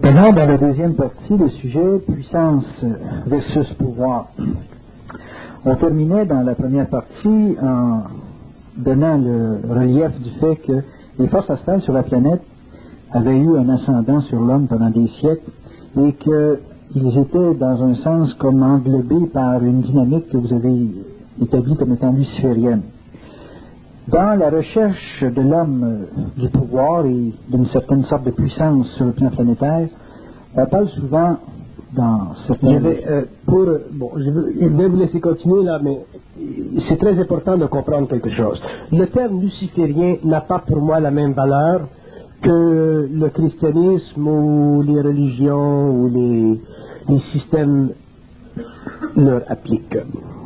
Maintenant, dans la deuxième partie, le sujet puissance versus pouvoir. On terminait dans la première partie en donnant le relief du fait que les forces astrales sur la planète avaient eu un ascendant sur l'homme pendant des siècles et qu'ils étaient dans un sens comme englobés par une dynamique que vous avez établie comme étant luciférienne. Dans la recherche de l'homme du pouvoir et d'une certaine sorte de puissance sur le plan planétaire, on parle souvent dans certains... Je vais vous laisser continuer là, mais c'est très important de comprendre quelque chose. Le terme luciférien n'a pas pour moi la même valeur que le christianisme ou les religions ou les systèmes leur appliquent.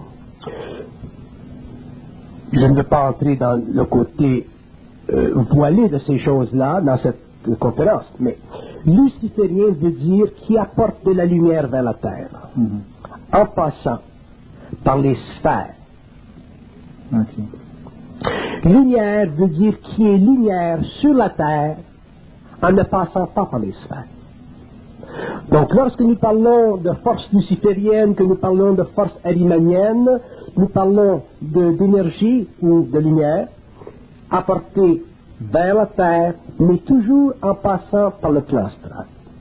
Je ne veux pas entrer dans le côté voilé de ces choses-là dans cette conférence, mais luciférien veut dire qui apporte de la lumière vers la terre, en passant par les sphères. Okay. Lumière veut dire qui est lumière sur la terre en ne passant pas par les sphères. Donc, lorsque nous parlons de force luciférienne, que nous parlons de force arimanienne, nous parlons d'énergie ou de lumière apportée vers la terre, mais toujours en passant par le plan astral.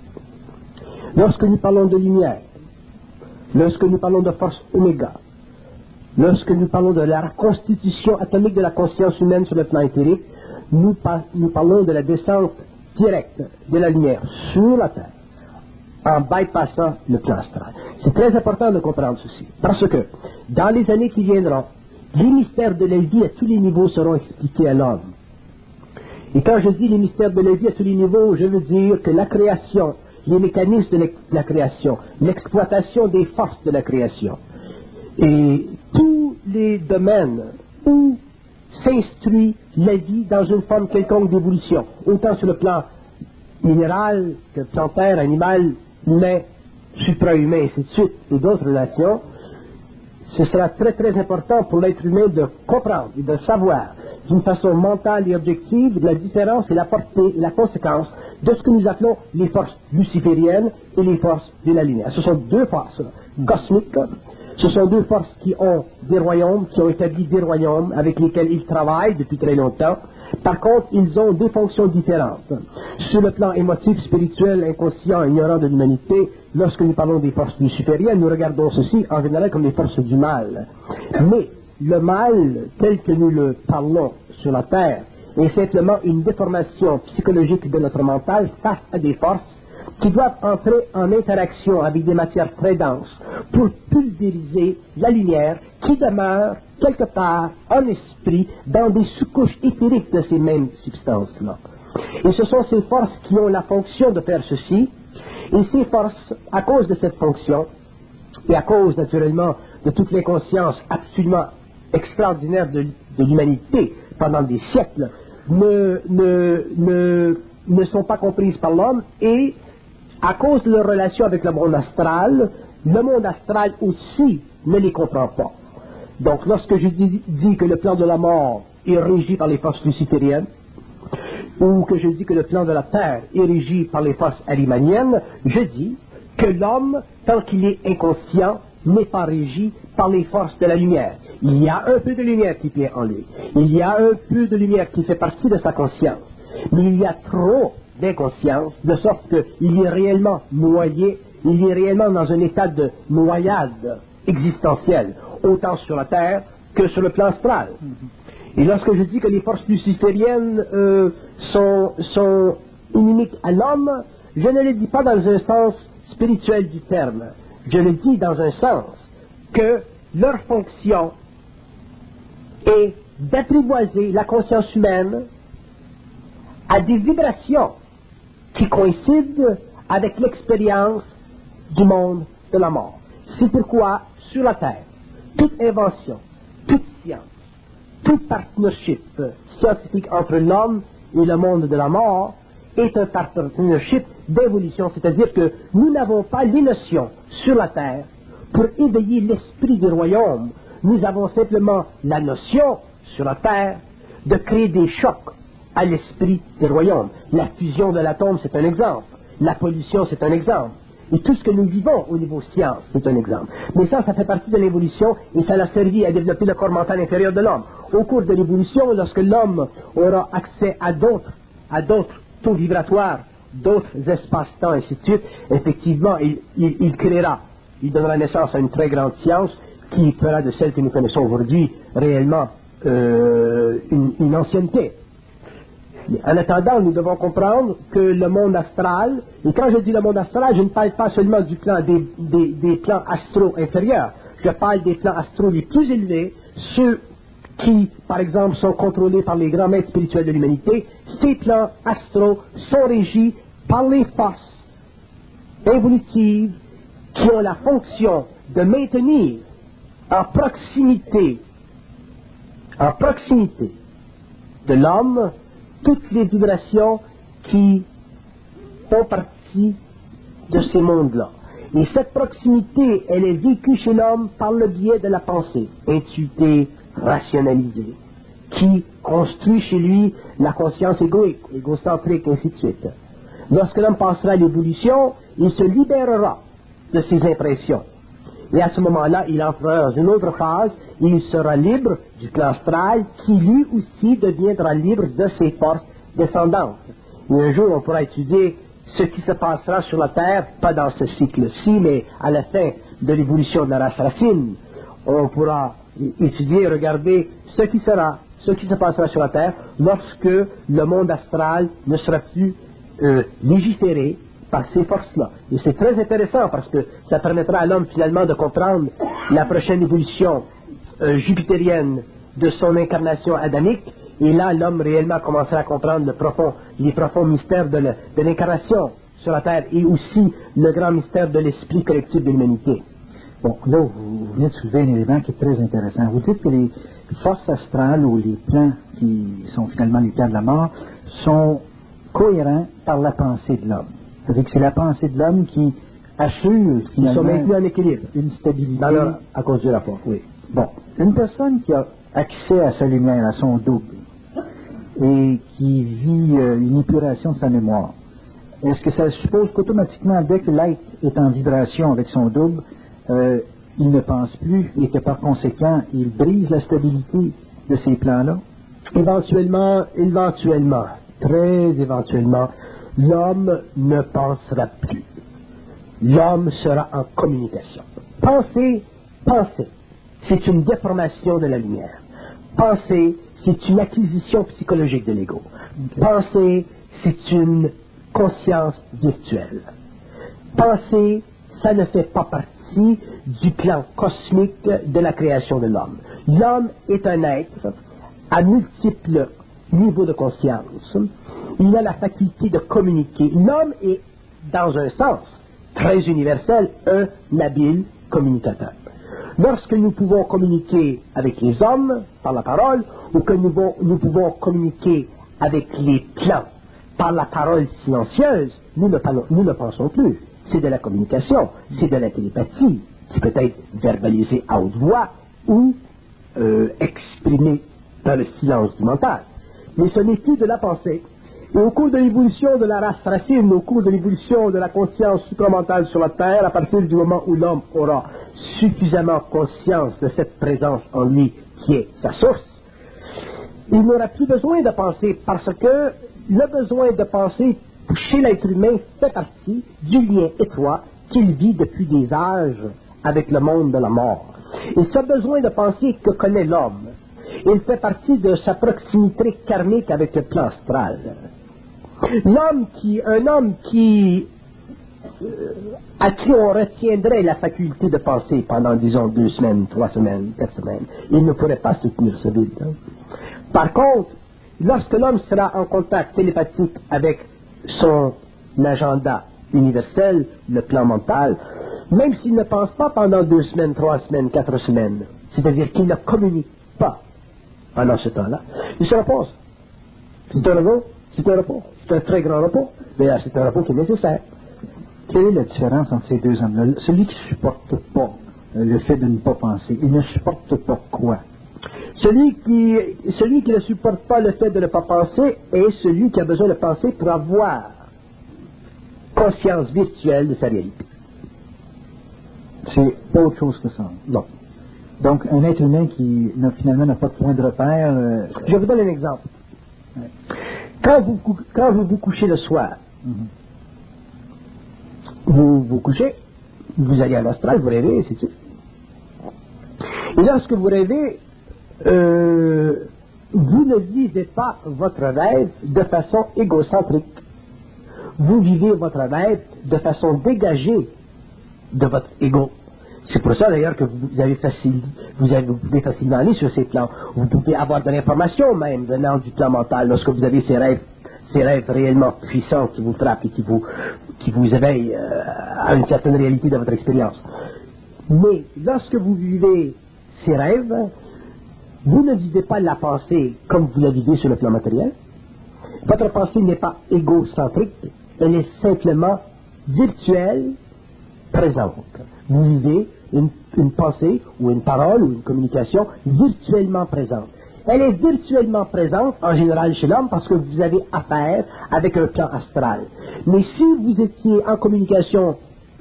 Lorsque nous parlons de lumière, lorsque nous parlons de force oméga, lorsque nous parlons de la constitution atomique de la conscience humaine sur le plan éthérique, nous parlons de la descente directe de la lumière sur la terre, en bypassant le plan astral. C'est très important de comprendre ceci, parce que dans les années qui viendront, les mystères de la vie à tous les niveaux seront expliqués à l'homme. Et quand je dis les mystères de la vie à tous les niveaux, je veux dire que la création, les mécanismes de la création, l'exploitation des forces de la création, et tous les domaines où s'instruit la vie dans une forme quelconque d'évolution, autant sur le plan minéral que plantaire, animal, humain, suprahumain, et ainsi de suite, et d'autres relations, ce sera très très important pour l'être humain de comprendre et de savoir d'une façon mentale et objective la différence et la portée et la conséquence de ce que nous appelons les forces lucifériennes et les forces de la lumière. Ce sont deux forces cosmiques, ce sont deux forces qui ont des royaumes, qui ont établi des royaumes avec lesquels ils travaillent depuis très longtemps. Par contre, ils ont deux fonctions différentes. Sur le plan émotif, spirituel, inconscient, ignorant de l'humanité, lorsque nous parlons des forces lucifériennes, nous regardons ceci en général comme les forces du mal. Mais le mal, tel que nous le parlons sur la Terre, est simplement une déformation psychologique de notre mental face à des forces qui doivent entrer en interaction avec des matières très denses pour pulvériser la lumière qui demeure quelque part en esprit dans des sous-couches éthériques de ces mêmes substances-là. Et ce sont ces forces qui ont la fonction de faire ceci, et ces forces, à cause de cette fonction, et à cause naturellement de toute l'inconscience absolument extraordinaire de l'humanité pendant des siècles, ne sont pas comprises par l'homme, et à cause de leur relation avec le monde astral aussi ne les comprend pas. Donc lorsque je dis que le plan de la mort est régi par les forces lucifériennes, ou que je dis que le plan de la terre est régi par les forces arimaniennes, je dis que l'homme, tant qu'il est inconscient, n'est pas régi par les forces de la lumière. Il y a un peu de lumière qui vient en lui. Il y a un peu de lumière qui fait partie de sa conscience. Mais il y a trop d'inconscience, de sorte qu'il est réellement noyé, il est réellement dans un état de noyade existentielle, autant sur la terre que sur le plan astral. Et lorsque je dis que les forces lucifériennes sont inimiques à l'homme, je ne le dis pas dans un sens spirituel du terme. Je le dis dans un sens que leur fonction est d'apprivoiser la conscience humaine à des vibrations qui coïncident avec l'expérience du monde de la mort. C'est pourquoi, sur la Terre, toute invention, toute science, tout partnership scientifique entre l'homme et le monde de la mort est un partnership d'évolution, c'est-à-dire que nous n'avons pas les notions sur la Terre pour éveiller l'esprit du royaume. Nous avons simplement la notion sur la Terre de créer des chocs à l'esprit du royaume. La fusion de l'atome, c'est un exemple. la pollution, c'est un exemple. Et tout ce que nous vivons au niveau science, c'est un exemple. Mais ça fait partie de l'évolution et ça a servi à développer le corps mental intérieur de l'homme. Au cours de l'évolution, lorsque l'homme aura accès à d'autres taux vibratoires, d'autres espaces-temps, et ainsi de suite, effectivement, il créera, il donnera naissance à une très grande science qui fera de celle que nous connaissons aujourd'hui réellement une ancienneté. En attendant, nous devons comprendre que le monde astral, et quand je dis le monde astral, je ne parle pas seulement du plan des plans astraux inférieurs, je parle des plans astraux les plus élevés, ceux qui, par exemple, sont contrôlés par les grands maîtres spirituels de l'humanité. Ces plans astraux sont régis par les forces évolutives qui ont la fonction de maintenir en proximité de l'homme toutes les vibrations qui font partie de ces mondes-là. Et cette proximité, elle est vécue chez l'homme par le biais de la pensée, intuitée, rationalisée, qui construit chez lui la conscience égocentrique, ainsi de suite. Lorsque l'homme passera à l'évolution, il se libérera de ses impressions. Et à ce moment-là, il entrera dans une autre phase, et il sera libre du plan astral, qui lui aussi deviendra libre de ses forces descendantes. Et un jour, on pourra étudier ce qui se passera sur la Terre, pas dans ce cycle-ci, mais à la fin de l'évolution de la race racine. On pourra étudier, regarder ce qui se passera sur la Terre lorsque le monde astral ne sera plus légiféré par ces forces-là. Et c'est très intéressant parce que ça permettra à l'homme finalement de comprendre la prochaine évolution jupitérienne de son incarnation adamique. Et là, l'homme réellement commencera à comprendre les profonds mystères de l'incarnation sur la Terre et aussi le grand mystère de l'esprit collectif de l'humanité. Bon, là, vous venez de soulever un élément qui est très intéressant. Vous dites que les forces astrales ou les plans qui sont finalement les plans de la mort sont cohérents par la pensée de l'homme. C'est-à-dire que c'est la pensée de l'homme qui assure finalement ils sont maintenus en équilibre, une stabilité à cause du rapport. Oui. Bon, une personne qui a accès à sa lumière, à son double, et qui vit une épuration de sa mémoire, est-ce que ça suppose qu'automatiquement, dès que l'être est en vibration avec son double, il ne pense plus et que par conséquent, il brise la stabilité de ces plans-là? Éventuellement, très éventuellement, l'homme ne pensera plus. L'homme sera en communication. Penser, c'est une déformation de la lumière. Penser, c'est une acquisition psychologique de l'ego. Penser, c'est une conscience virtuelle. Penser, ça ne fait pas partie du plan cosmique de la création de l'homme. L'homme est un être à multiples niveaux de conscience. Il a la faculté de communiquer. L'homme est, dans un sens très universel, un habile communicateur. Lorsque nous pouvons communiquer avec les hommes par la parole, ou que nous pouvons communiquer avec les plans par la parole silencieuse, nous ne pensons plus. C'est de la communication, c'est de la télépathie, qui peut être verbalisée à haute voix ou exprimée dans le silence du mental. Mais ce n'est plus de la pensée. Et au cours de l'évolution de la race racine, au cours de l'évolution de la conscience supramentale sur la Terre, à partir du moment où l'homme aura suffisamment conscience de cette présence en lui qui est sa source, il n'aura plus besoin de penser parce que le besoin de penser chez l'être humain fait partie du lien étroit qu'il vit depuis des âges avec le monde de la mort. Et ce besoin de penser que connaît l'homme, il fait partie de sa proximité karmique avec le plan astral. Un homme à qui on retiendrait la faculté de penser pendant, disons, 2 semaines, 3 semaines, 4 semaines, il ne pourrait pas soutenir ce vide. Par contre, lorsque l'homme sera en contact télépathique avec son agenda universel, le plan mental, même s'il ne pense pas pendant 2 semaines, 3 semaines, 4 semaines, c'est-à-dire qu'il ne communique pas pendant ce temps-là, il se repose. C'est un repos, c'est un très grand repos. D'ailleurs, c'est un repos qui est nécessaire. Quelle est la différence entre ces deux hommes-là? Celui qui ne supporte pas le fait de ne pas penser, il ne supporte pas quoi? Celui qui ne supporte pas le fait de ne pas penser est celui qui a besoin de penser pour avoir conscience virtuelle de sa réalité. C'est pas autre chose que ça. Non. Donc, un être humain qui finalement n'a pas de point de repère. Je vous donne un exemple. Ouais. Quand vous vous couchez le soir, vous vous couchez, vous allez à l'astral, vous rêvez, c'est tout. Et lorsque vous rêvez, vous ne vivez pas votre rêve de façon égocentrique. Vous vivez votre rêve de façon dégagée de votre ego. C'est pour ça d'ailleurs que vous pouvez facilement aller sur ces plans. Vous pouvez avoir de l'information même venant du plan mental lorsque vous avez ces rêves réellement puissants qui vous frappent et qui vous éveillent à une certaine réalité de votre expérience. Mais lorsque vous vivez ces rêves, vous ne vivez pas la pensée comme vous la vivez sur le plan matériel. Votre pensée n'est pas égocentrique, elle est simplement virtuelle, présente. Vous vivez une pensée ou une parole ou une communication virtuellement présente. Elle est virtuellement présente, en général chez l'homme, parce que vous avez affaire avec un plan astral. Mais si vous étiez en communication,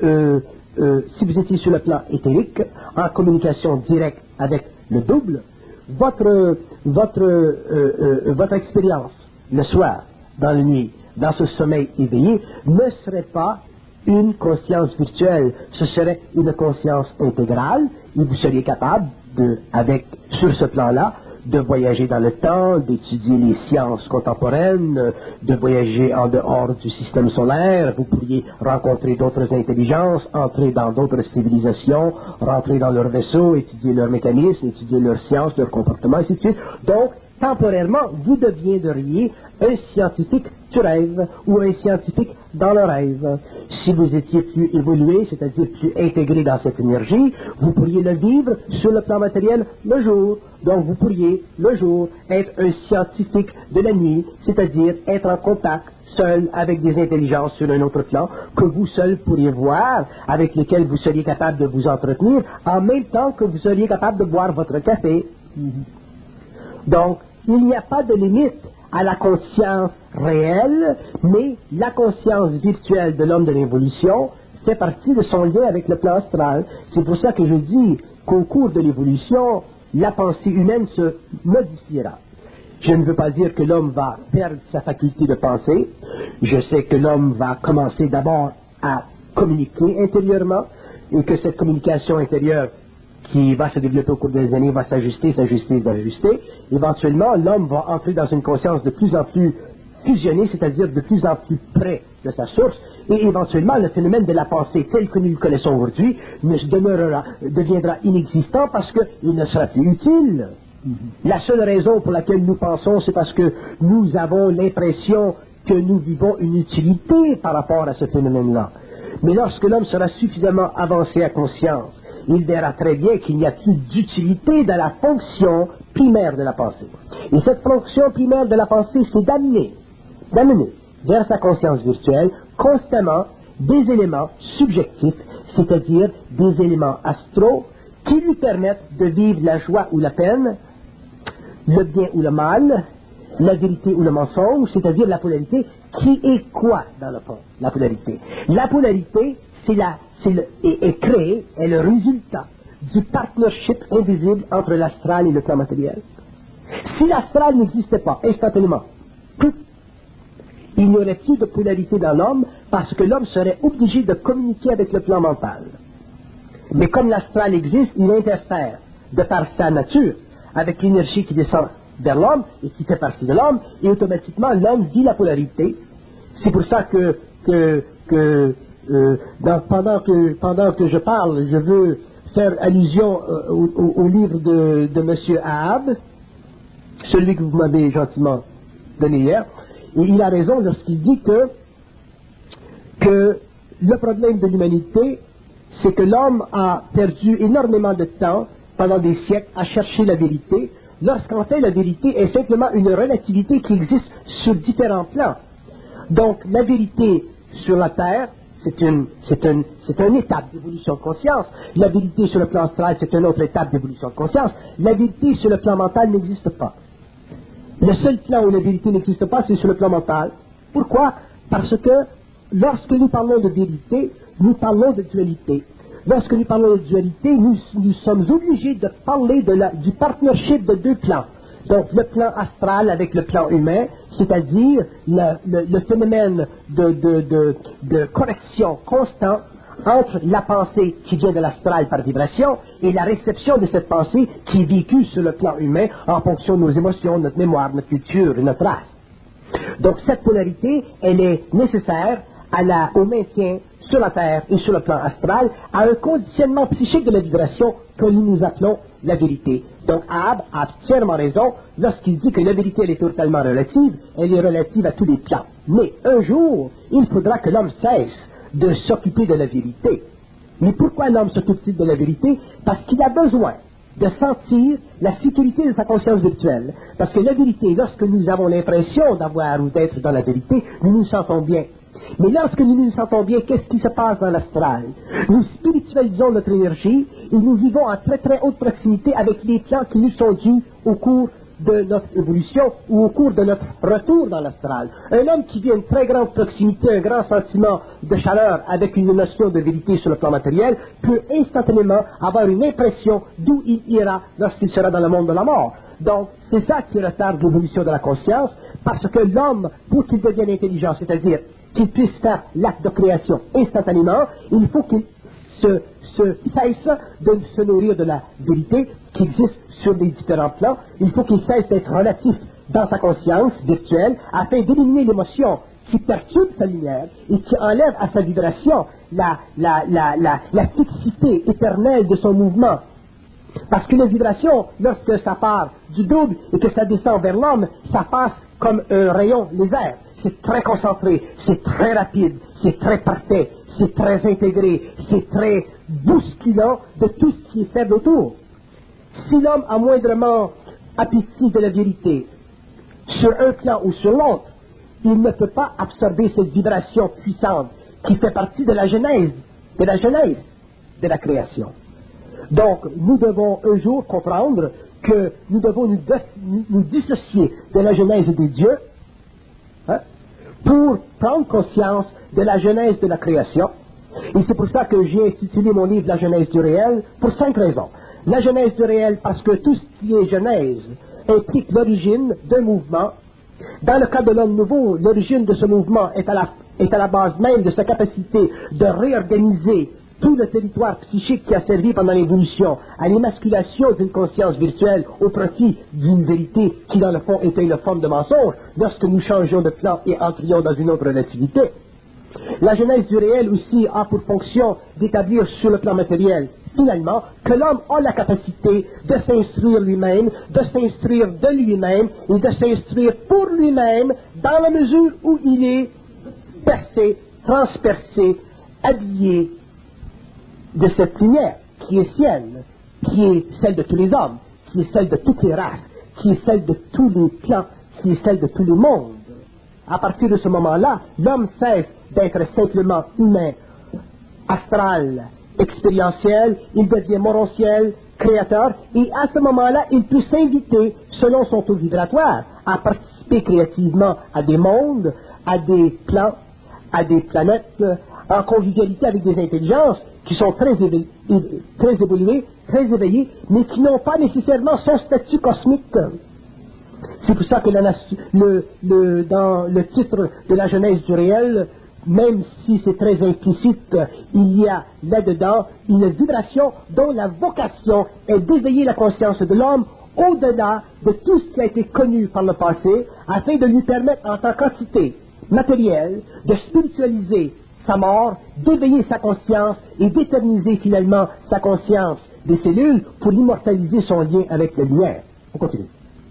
si vous étiez sur le plan éthérique, en communication directe avec le double, votre expérience, le soir, dans la nuit, dans ce sommeil éveillé, ne serait pas une conscience virtuelle, ce serait une conscience intégrale, et vous seriez capable, sur ce plan-là, de voyager dans le temps, d'étudier les sciences contemporaines, de voyager en dehors du système solaire, vous pourriez rencontrer d'autres intelligences, entrer dans d'autres civilisations, rentrer dans leurs vaisseaux, étudier leurs mécanismes, étudier leurs sciences, leur comportement, ainsi de suite. Donc, temporairement, vous deviendriez un scientifique du rêve ou un scientifique dans le rêve. Si vous étiez plus évolué, c'est-à-dire plus intégré dans cette énergie, vous pourriez le vivre sur le plan matériel le jour. Donc vous pourriez, le jour, être un scientifique de la nuit, c'est-à-dire être en contact seul avec des intelligences sur un autre plan que vous seul pourriez voir, avec lesquelles vous seriez capable de vous entretenir, en même temps que vous seriez capable de boire votre café. Donc, il n'y a pas de limite à la conscience réelle, mais la conscience virtuelle de l'homme de l'évolution fait partie de son lien avec le plan astral. C'est pour ça que je dis qu'au cours de l'évolution, la pensée humaine se modifiera. Je ne veux pas dire que l'homme va perdre sa faculté de penser. Je sais que l'homme va commencer d'abord à communiquer intérieurement et que cette communication intérieure qui va se développer au cours des années va s'ajuster. Éventuellement, l'homme va entrer dans une conscience de plus en plus fusionnée, c'est-à-dire de plus en plus près de sa source, et éventuellement, le phénomène de la pensée tel que nous le connaissons aujourd'hui deviendra inexistant parce qu'il ne sera plus utile. La seule raison pour laquelle nous pensons, c'est parce que nous avons l'impression que nous vivons une utilité par rapport à ce phénomène-là. Mais lorsque l'homme sera suffisamment avancé à conscience, il verra très bien qu'il n'y a plus d'utilité dans la fonction primaire de la pensée. Et cette fonction primaire de la pensée, c'est d'amener vers sa conscience virtuelle constamment des éléments subjectifs, c'est-à-dire des éléments astraux qui lui permettent de vivre la joie ou la peine, le bien ou le mal, la vérité ou le mensonge, c'est-à-dire la polarité, qui est quoi dans le fond, la polarité? La polarité, est créée, est le résultat du partnership invisible entre l'astral et le plan matériel. Si l'astral n'existait pas instantanément, il n'y aurait plus de polarité dans l'homme parce que l'homme serait obligé de communiquer avec le plan mental. Mais comme l'astral existe, il interfère de par sa nature avec l'énergie qui descend vers l'homme et qui fait partie de l'homme, et automatiquement l'homme vit la polarité. C'est pour ça que pendant que je parle, je veux faire allusion au livre de M. Ahab, celui que vous m'avez gentiment donné hier, et il a raison lorsqu'il dit que le problème de l'humanité, c'est que l'homme a perdu énormément de temps pendant des siècles à chercher la vérité, lorsqu'en fait la vérité est simplement une relativité qui existe sur différents plans. Donc la vérité sur la Terre, c'est une étape d'évolution de conscience. La vérité sur le plan astral, c'est une autre étape d'évolution de conscience. La vérité sur le plan mental n'existe pas. Le seul plan où la vérité n'existe pas, c'est sur le plan mental. Pourquoi? Parce que lorsque nous parlons de vérité, nous parlons de dualité. Lorsque nous parlons de dualité, nous sommes obligés de parler du partnership de deux plans. Donc, le plan astral avec le plan humain, c'est-à-dire le phénomène de correction constant entre la pensée qui vient de l'astral par vibration et la réception de cette pensée qui est vécue sur le plan humain en fonction de nos émotions, notre mémoire, notre culture et notre race. Donc, cette polarité, elle est nécessaire au maintien sur la Terre et sur le plan astral, à un conditionnement psychique de la vibration que nous appelons la vérité. Donc, Ab a entièrement raison lorsqu'il dit que la vérité, elle est totalement relative, elle est relative à tous les plans. Mais un jour, il faudra que l'homme cesse de s'occuper de la vérité. Mais pourquoi l'homme s'occupe-t-il de la vérité? Parce qu'il a besoin de sentir la sécurité de sa conscience virtuelle. Parce que la vérité, lorsque nous avons l'impression d'avoir ou d'être dans la vérité, nous nous sentons bien. Mais lorsque nous nous sentons bien, qu'est-ce qui se passe dans l'astral? Nous spiritualisons notre énergie et nous vivons en très très haute proximité avec les plans qui nous sont dus au cours de notre évolution ou au cours de notre retour dans l'astral. Un homme qui vit à une très grande proximité, un grand sentiment de chaleur avec une notion de vérité sur le plan matériel, peut instantanément avoir une impression d'où il ira lorsqu'il sera dans le monde de la mort. Donc, c'est ça qui retarde l'évolution de la conscience, parce que l'homme, pour qu'il devienne intelligent, c'est-à-dire qu'il puisse faire l'acte de création instantanément, il faut qu'il se cesse de se nourrir de la vérité qui existe sur les différents plans. Il faut qu'il cesse d'être relatif dans sa conscience virtuelle afin d'éliminer l'émotion qui perturbe sa lumière et qui enlève à sa vibration la fixité éternelle de son mouvement. Parce qu'une vibration, lorsque ça part du double et que ça descend vers l'homme, ça passe comme un rayon laser. C'est très concentré, c'est très rapide, c'est très parfait, c'est très intégré, c'est très bousculant de tout ce qui est faible autour. Si l'homme a moindrement appétit de la vérité sur un plan ou sur l'autre, il ne peut pas absorber cette vibration puissante qui fait partie de la genèse de la création. Donc, nous devons un jour comprendre que nous devons nous dissocier de la genèse des dieux, pour prendre conscience de la genèse de la création. Et c'est pour ça que j'ai intitulé mon livre « La genèse du réel » pour 5 raisons. La genèse du réel parce que tout ce qui est genèse implique l'origine d'un mouvement. Dans le cas de l'homme nouveau, l'origine de ce mouvement est à la base même de sa capacité de réorganiser tout le territoire psychique qui a servi pendant l'évolution à l'émasculation d'une conscience virtuelle au profit d'une vérité qui, dans le fond, était une forme de mensonge lorsque nous changions de plan et entrions dans une autre relativité. La genèse du réel aussi a pour fonction d'établir sur le plan matériel, finalement, que l'homme a la capacité de s'instruire lui-même, de s'instruire de lui-même et de s'instruire pour lui-même dans la mesure où il est percé, transpercé, habillé de cette lumière qui est sienne, qui est celle de tous les hommes, qui est celle de toutes les races, qui est celle de tous les plans, qui est celle de tous les mondes. À partir de ce moment-là, l'homme cesse d'être simplement humain, astral, expérientiel, il devient morontiel, créateur, et à ce moment-là, il peut s'inviter, selon son taux vibratoire, à participer créativement à des mondes, à des plans, à des planètes, en convivialité avec des intelligences qui sont très évoluées, très éveillées, mais qui n'ont pas nécessairement son statut cosmique. C'est pour ça que dans le titre de la genèse du réel, même si c'est très implicite, il y a là-dedans une vibration dont la vocation est d'éveiller la conscience de l'homme au-delà de tout ce qui a été connu par le passé, afin de lui permettre en tant qu'entité matérielle de spiritualiser sa mort, d'éveiller sa conscience et d'éterniser finalement sa conscience des cellules pour immortaliser son lien avec la lumière. On continue.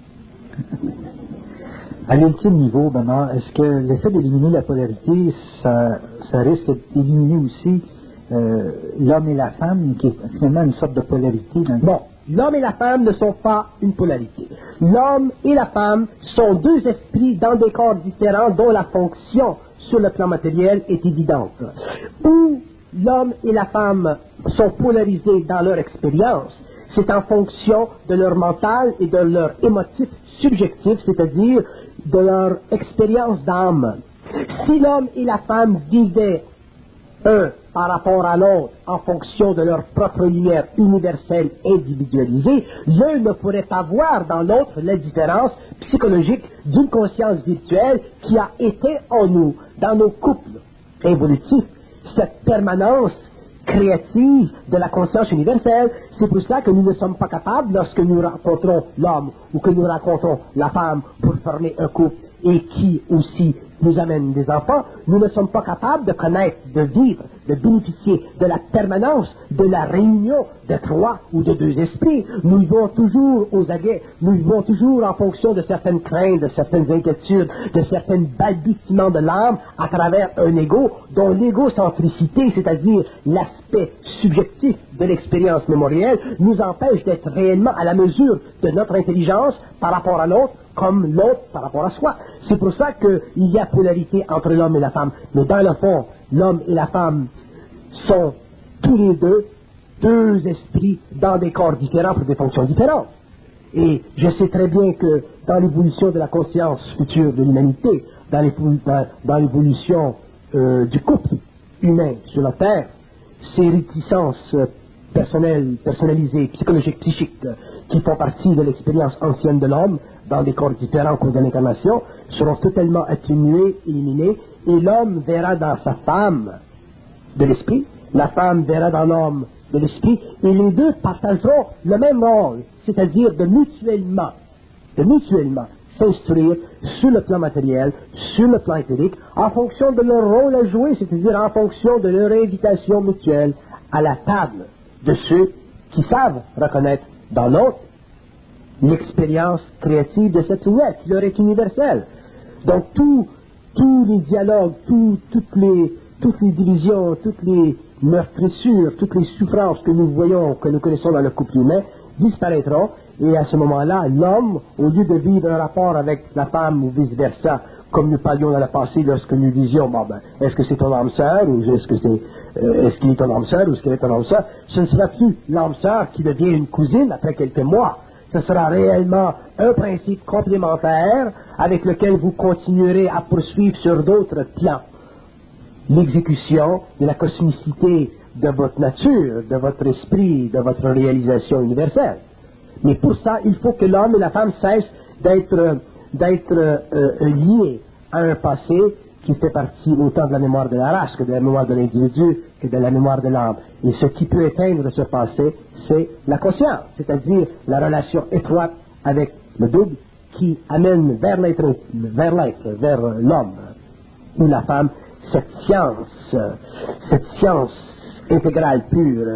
À l'ultime niveau, Bernard, est-ce que l'effet d'éliminer la polarité, ça risque d'éliminer aussi l'homme et la femme, qui est finalement une sorte de polarité Bon, l'homme et la femme ne sont pas une polarité. L'homme et la femme sont deux esprits dans des corps différents dont la fonction sur le plan matériel est évidente. Où l'homme et la femme sont polarisés dans leur expérience, c'est en fonction de leur mental et de leur émotif subjectif, c'est-à-dire de leur expérience d'âme. Si l'homme et la femme vivaient un par rapport à l'autre en fonction de leur propre lumière universelle individualisée, l'un ne pourrait pas voir dans l'autre la différence psychologique d'une conscience virtuelle qui a été en nous, dans nos couples évolutifs, cette permanence créative de la conscience universelle. C'est pour ça que nous ne sommes pas capables, lorsque nous rencontrons l'homme ou que nous rencontrons la femme pour former un couple et qui aussi nous amène des enfants, nous ne sommes pas capables de connaître, de vivre, de bénéficier de la permanence de la réunion de 3 ou de 2 esprits. Nous vivons toujours aux aguets, nous vivons toujours en fonction de certaines craintes, de certaines inquiétudes, de certains balbutiements de l'âme à travers un ego dont l'égocentricité, c'est-à-dire l'aspect subjectif de l'expérience mémorielle, nous empêche d'être réellement à la mesure de notre intelligence par rapport à l'autre, comme l'autre par rapport à soi. C'est pour ça qu'il y a polarité entre l'homme et la femme. Mais dans le fond, l'homme et la femme sont tous les deux esprits dans des corps différents pour des fonctions différentes. Et je sais très bien que dans l'évolution de la conscience future de l'humanité, dans l'évolution du couple humain sur la Terre, ces réticences personnalisées, psychologiques, psychiques, qui font partie de l'expérience ancienne de l'homme, dans des corps différents au cours de l'incarnation, seront totalement atténués, éliminés, et l'homme verra dans sa femme de l'esprit, la femme verra dans l'homme de l'esprit, et les deux partageront le même rôle, c'est-à-dire de mutuellement s'instruire sur le plan matériel, sur le plan éthérique, en fonction de leur rôle à jouer, c'est-à-dire en fonction de leur invitation mutuelle à la table de ceux qui savent reconnaître dans l'autre l'expérience créative de cette lumière qui leur est universelle. Donc tous les dialogues, toutes les divisions, toutes les meurtrissures, toutes les souffrances que nous voyons, que nous connaissons dans le couple humain, disparaîtront, et à ce moment-là, l'homme, au lieu de vivre un rapport avec la femme ou vice-versa, comme nous parlions dans le passé lorsque nous disions, est-ce que c'est ton âme sœur, ou est-ce qu'il est ton âme sœur, ou est-ce qu'elle est ton âme sœur, ce ne sera plus l'âme sœur qui devient une cousine après quelques mois. Ce sera réellement un principe complémentaire avec lequel vous continuerez à poursuivre sur d'autres plans l'exécution de la cosmicité de votre nature, de votre esprit, de votre réalisation universelle. Mais pour ça, il faut que l'homme et la femme cessent d'être liés à un passé qui fait partie autant de la mémoire de la race que de la mémoire de l'individu, que de la mémoire de l'âme. Et ce qui peut éteindre ce passé, c'est la conscience, c'est-à-dire la relation étroite avec le double qui amène vers l'homme ou la femme, cette science intégrale pure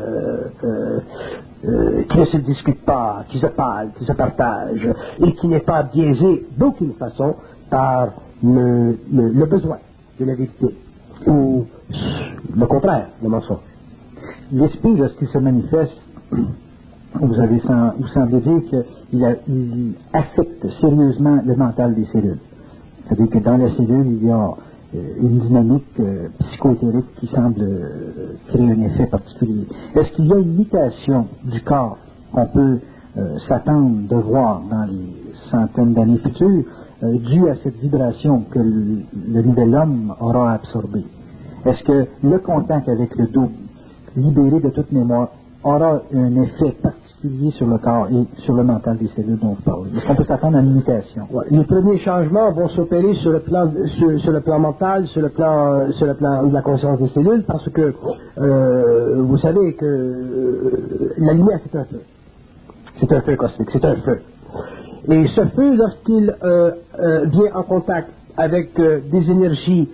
qui ne se discute pas, qui se parle, qui se partage et qui n'est pas biaisée d'aucune façon par le besoin de la vérité ou le contraire, le mensonge. L'esprit, lorsqu'il se manifeste, vous semblez dire qu'il affecte sérieusement le mental des cellules. C'est-à-dire que dans la cellule, il y a une dynamique psychoéthérique qui semble créer un effet particulier. Est-ce qu'il y a une mutation du corps qu'on peut s'attendre de voir dans les centaines d'années futures due à cette vibration que le nouvel homme aura absorbée? Est-ce que le contact avec le double, libéré de toute mémoire, aura un effet particulier sur le corps et sur le mental des cellules dont vous parlez? Est-ce qu'on peut s'attendre à une mutation? Ouais. Les premiers changements vont s'opérer sur le plan mental, sur le plan de la conscience des cellules, parce que vous savez que la lumière c'est un feu. C'est un feu cosmique, c'est un feu. Et ce feu, lorsqu'il vient en contact avec des énergies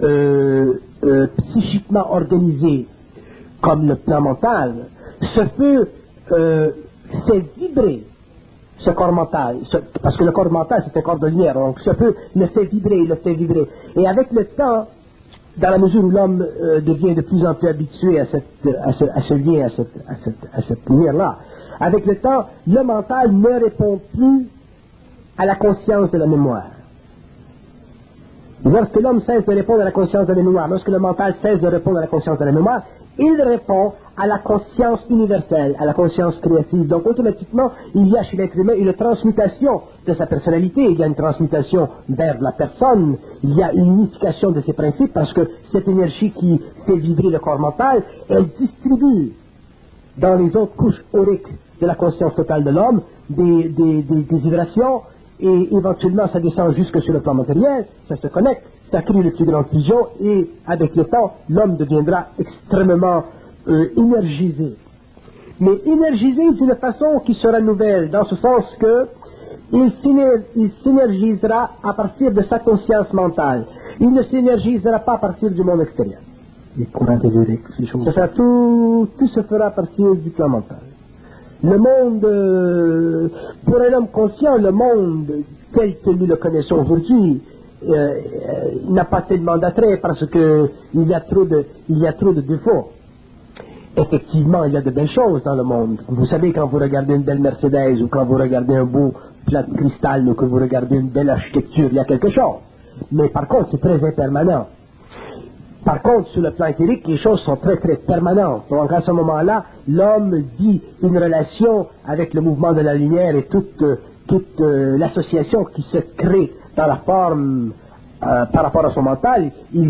psychiquement organisées, comme le plan mental, ce feu fait vibrer ce corps mental, parce que le corps mental c'est un corps de lumière, donc ce feu le fait vibrer, et avec le temps, dans la mesure où l'homme devient de plus en plus habitué à ce lien, à cette lumière-là, avec le temps, le mental ne répond plus à la conscience de la mémoire. Lorsque l'homme cesse de répondre à la conscience de la mémoire, lorsque le mental cesse de répondre à la conscience de la mémoire, il répond à la conscience universelle, à la conscience créative. Donc automatiquement, il y a chez l'être humain une transmutation de sa personnalité, il y a une transmutation vers la personne, il y a une unification de ses principes, parce que cette énergie qui fait vibrer le corps mental, elle distribue dans les autres couches auriques de la conscience totale de l'homme des vibrations, et éventuellement ça descend jusque sur le plan matériel, ça se connecte, ça crée le plus grande fusion, et avec le temps, l'homme deviendra extrêmement énergisé. Mais énergisé d'une façon qui sera nouvelle, dans ce sens que il s'énergisera à partir de sa conscience mentale. Il ne s'énergisera pas à partir du monde extérieur. Les courants telluriques, ces choses. Ça sera tout se fera à partir du plan mental. Le monde, pour un homme conscient, le monde tel que nous le connaissons aujourd'hui, n'a pas tellement d'attrait parce que il y a trop de défauts. Effectivement, il y a de belles choses dans le monde. Vous savez, quand vous regardez une belle Mercedes ou quand vous regardez un beau plat de cristal ou que vous regardez une belle architecture, il y a quelque chose. Mais par contre, c'est très impermanent. Par contre, sur le plan éthérique, les choses sont très très permanentes. Donc à ce moment-là, l'homme vit une relation avec le mouvement de la lumière et toute l'association qui se crée dans la forme par rapport à son mental. Il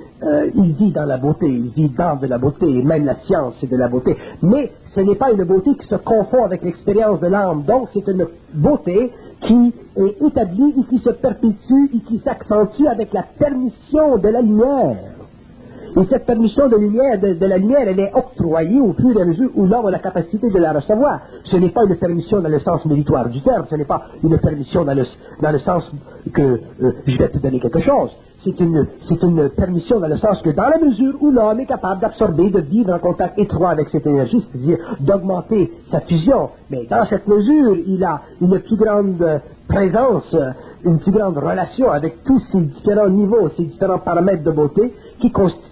vit dans la beauté, il vit dans de la beauté, et même la science c'est de la beauté. Mais ce n'est pas une beauté qui se confond avec l'expérience de l'âme. Donc c'est une beauté qui est établie et qui se perpétue et qui s'accentue avec la permission de la lumière. Et cette permission de lumière, de la lumière, elle est octroyée au fur et à mesure où l'homme a la capacité de la recevoir. Ce n'est pas une permission dans le sens méritoire du terme, ce n'est pas une permission dans le sens que je vais te donner quelque chose. C'est une permission dans le sens que dans la mesure où l'homme est capable d'absorber, de vivre en contact étroit avec cette énergie, c'est-à-dire d'augmenter sa fusion, mais dans cette mesure, il a une plus grande présence, une plus grande relation avec tous ces différents niveaux, ces différents paramètres de beauté qui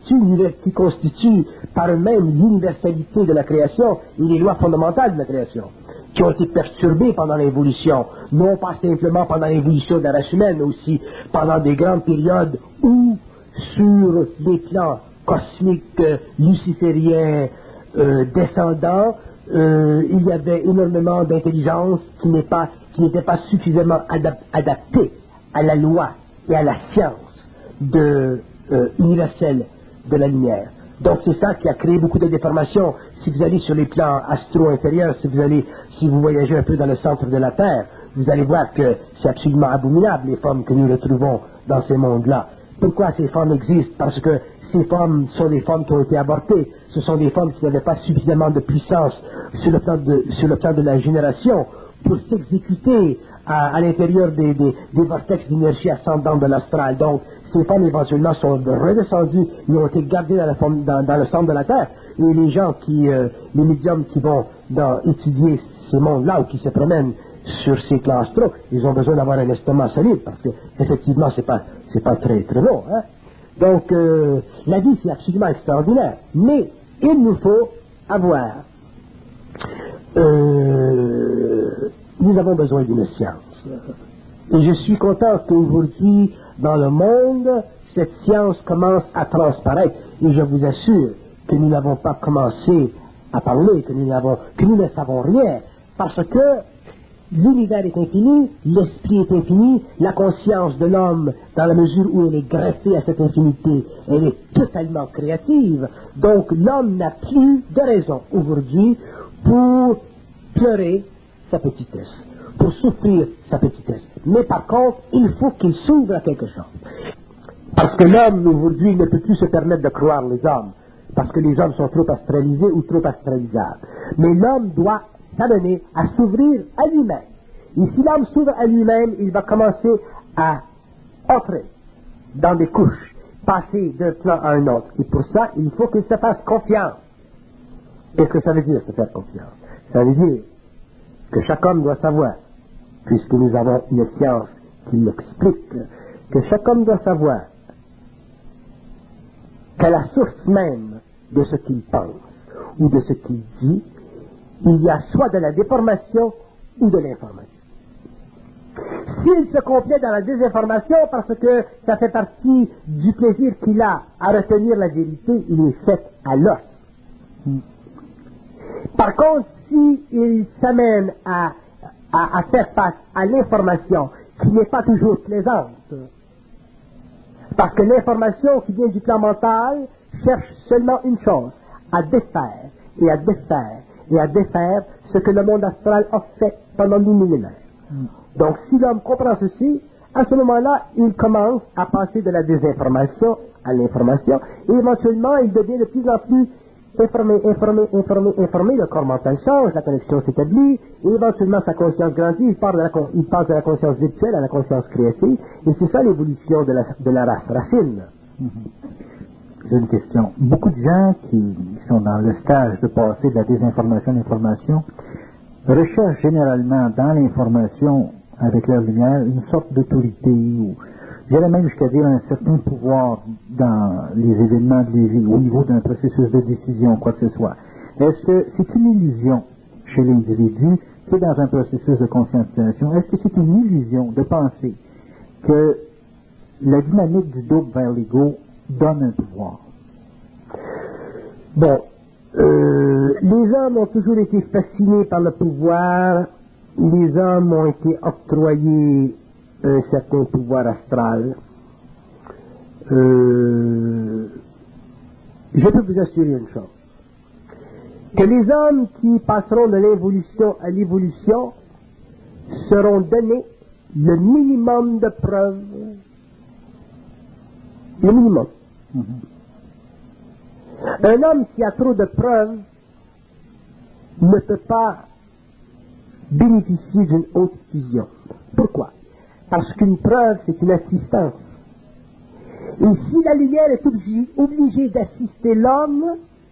constituent par eux-mêmes l'universalité de la création et les lois fondamentales de la création, qui ont été perturbées pendant l'évolution, non pas simplement pendant l'évolution de la race humaine, mais aussi pendant des grandes périodes où, sur les plans cosmiques lucifériens descendants, il y avait énormément d'intelligence qui n'était pas suffisamment adaptée à la loi et à la science universelle de la lumière. Donc c'est ça qui a créé beaucoup de déformations. Si vous allez sur les plans astro-intérieurs, si vous voyagez un peu dans le centre de la Terre, vous allez voir que c'est absolument abominable les formes que nous retrouvons dans ces mondes-là. Pourquoi ces formes existent? Parce que ces formes sont des formes qui ont été avortées. Ce sont des formes qui n'avaient pas suffisamment de puissance sur le plan de la génération pour s'exécuter à l'intérieur des vortex d'énergie ascendante de l'astral. Donc, ces formes éventuellement sont redescendues et ont été gardées dans le centre de la Terre. Et les gens les médiums qui vont étudier ces mondes-là ou qui se promènent sur ces plans astro, ils ont besoin d'avoir un estomac solide parce que effectivement c'est pas très très bon. Hein? Donc la vie c'est absolument extraordinaire, mais il nous faut avoir nous avons besoin d'une science. Et je suis content qu'aujourd'hui, dans le monde, cette science commence à transparaître. Et je vous assure que nous n'avons pas commencé à parler, que nous ne savons rien. Parce que l'univers est infini, l'esprit est infini, la conscience de l'homme, dans la mesure où elle est greffée à cette infinité, elle est totalement créative. Donc l'homme n'a plus de raison aujourd'hui pour pleurer sa petitesse, pour souffrir sa petitesse. Mais par contre, il faut qu'il s'ouvre à quelque chose. Parce que l'homme, aujourd'hui, ne peut plus se permettre de croire les hommes, parce que les hommes sont trop astralisés ou trop astralisables. Mais l'homme doit s'amener à s'ouvrir à lui-même. Et si l'homme s'ouvre à lui-même, il va commencer à entrer dans des couches, passer d'un plan à un autre. Et pour ça, il faut qu'il se fasse confiance. Qu'est-ce que ça veut dire, se faire confiance? Ça veut dire que chaque homme doit savoir, puisque nous avons une science qui l'explique, que chaque homme doit savoir qu'à la source même de ce qu'il pense ou de ce qu'il dit, il y a soit de la déformation ou de l'information. S'il se complaît dans la désinformation parce que ça fait partie du plaisir qu'il a à retenir la vérité, il est fait à l'os. Par contre, s'il s'amène à faire face à l'information qui n'est pas toujours plaisante, parce que l'information qui vient du plan mental cherche seulement une chose, à défaire et à défaire et à défaire ce que le monde astral a fait pendant des millénaires. Donc, si l'homme comprend ceci, à ce moment-là, il commence à passer de la désinformation à l'information, et éventuellement, il devient de plus en plus informé. Le corps mental change, la connexion s'établit, et éventuellement, sa conscience grandit, il passe de la conscience virtuelle à la conscience créative, et c'est ça l'évolution de la race racine. J'ai une question. Beaucoup de gens qui sont dans le stage de passer de la désinformation à l'information recherchent généralement dans l'information avec leur lumière une sorte d'autorité ou j'irais même jusqu'à dire un certain pouvoir dans les événements de la vie au niveau d'un processus de décision, quoi que ce soit. Est-ce que c'est une illusion chez l'individu qui est dans un processus de conscientisation? Est-ce que c'est une illusion de penser que la dynamique du double vers l'ego donne un pouvoir? Bon, les hommes ont toujours été fascinés par le pouvoir. Les hommes ont été octroyés un certain pouvoir astral. Je peux vous assurer une chose, que les hommes qui passeront de l'involution à l'évolution seront donnés le minimum de preuves. Le minimum. Un homme qui a trop de preuves ne peut pas bénéficier d'une haute vision. Pourquoi? Parce qu'une preuve, c'est une assistance. Et si la lumière est obligée d'assister l'homme,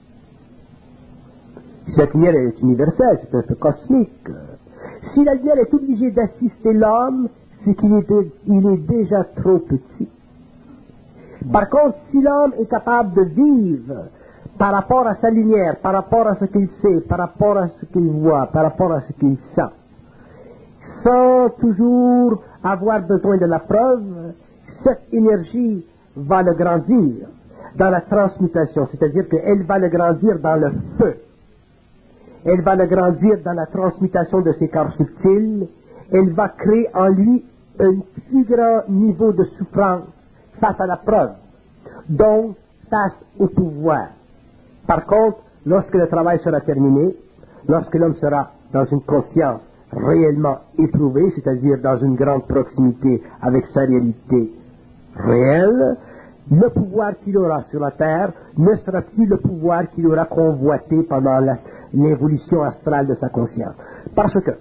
cette lumière est universelle, c'est un peu cosmique. Si la lumière est obligée d'assister l'homme, c'est qu'il est déjà trop petit. Par contre, si l'homme est capable de vivre par rapport à sa lumière, par rapport à ce qu'il sait, par rapport à ce qu'il voit, par rapport à ce qu'il sent, sans toujours avoir besoin de la preuve, cette énergie va le grandir dans la transmutation, c'est-à-dire qu'elle va le grandir dans le feu. Elle va le grandir dans la transmutation de ses corps subtils. Elle va créer en lui un plus grand niveau de souffrance face à la preuve, donc face au pouvoir. Par contre, lorsque le travail sera terminé, lorsque l'homme sera dans une conscience réellement éprouvée, c'est-à-dire dans une grande proximité avec sa réalité réelle, le pouvoir qu'il aura sur la terre ne sera plus le pouvoir qu'il aura convoité pendant l'évolution astrale de sa conscience. Parce que,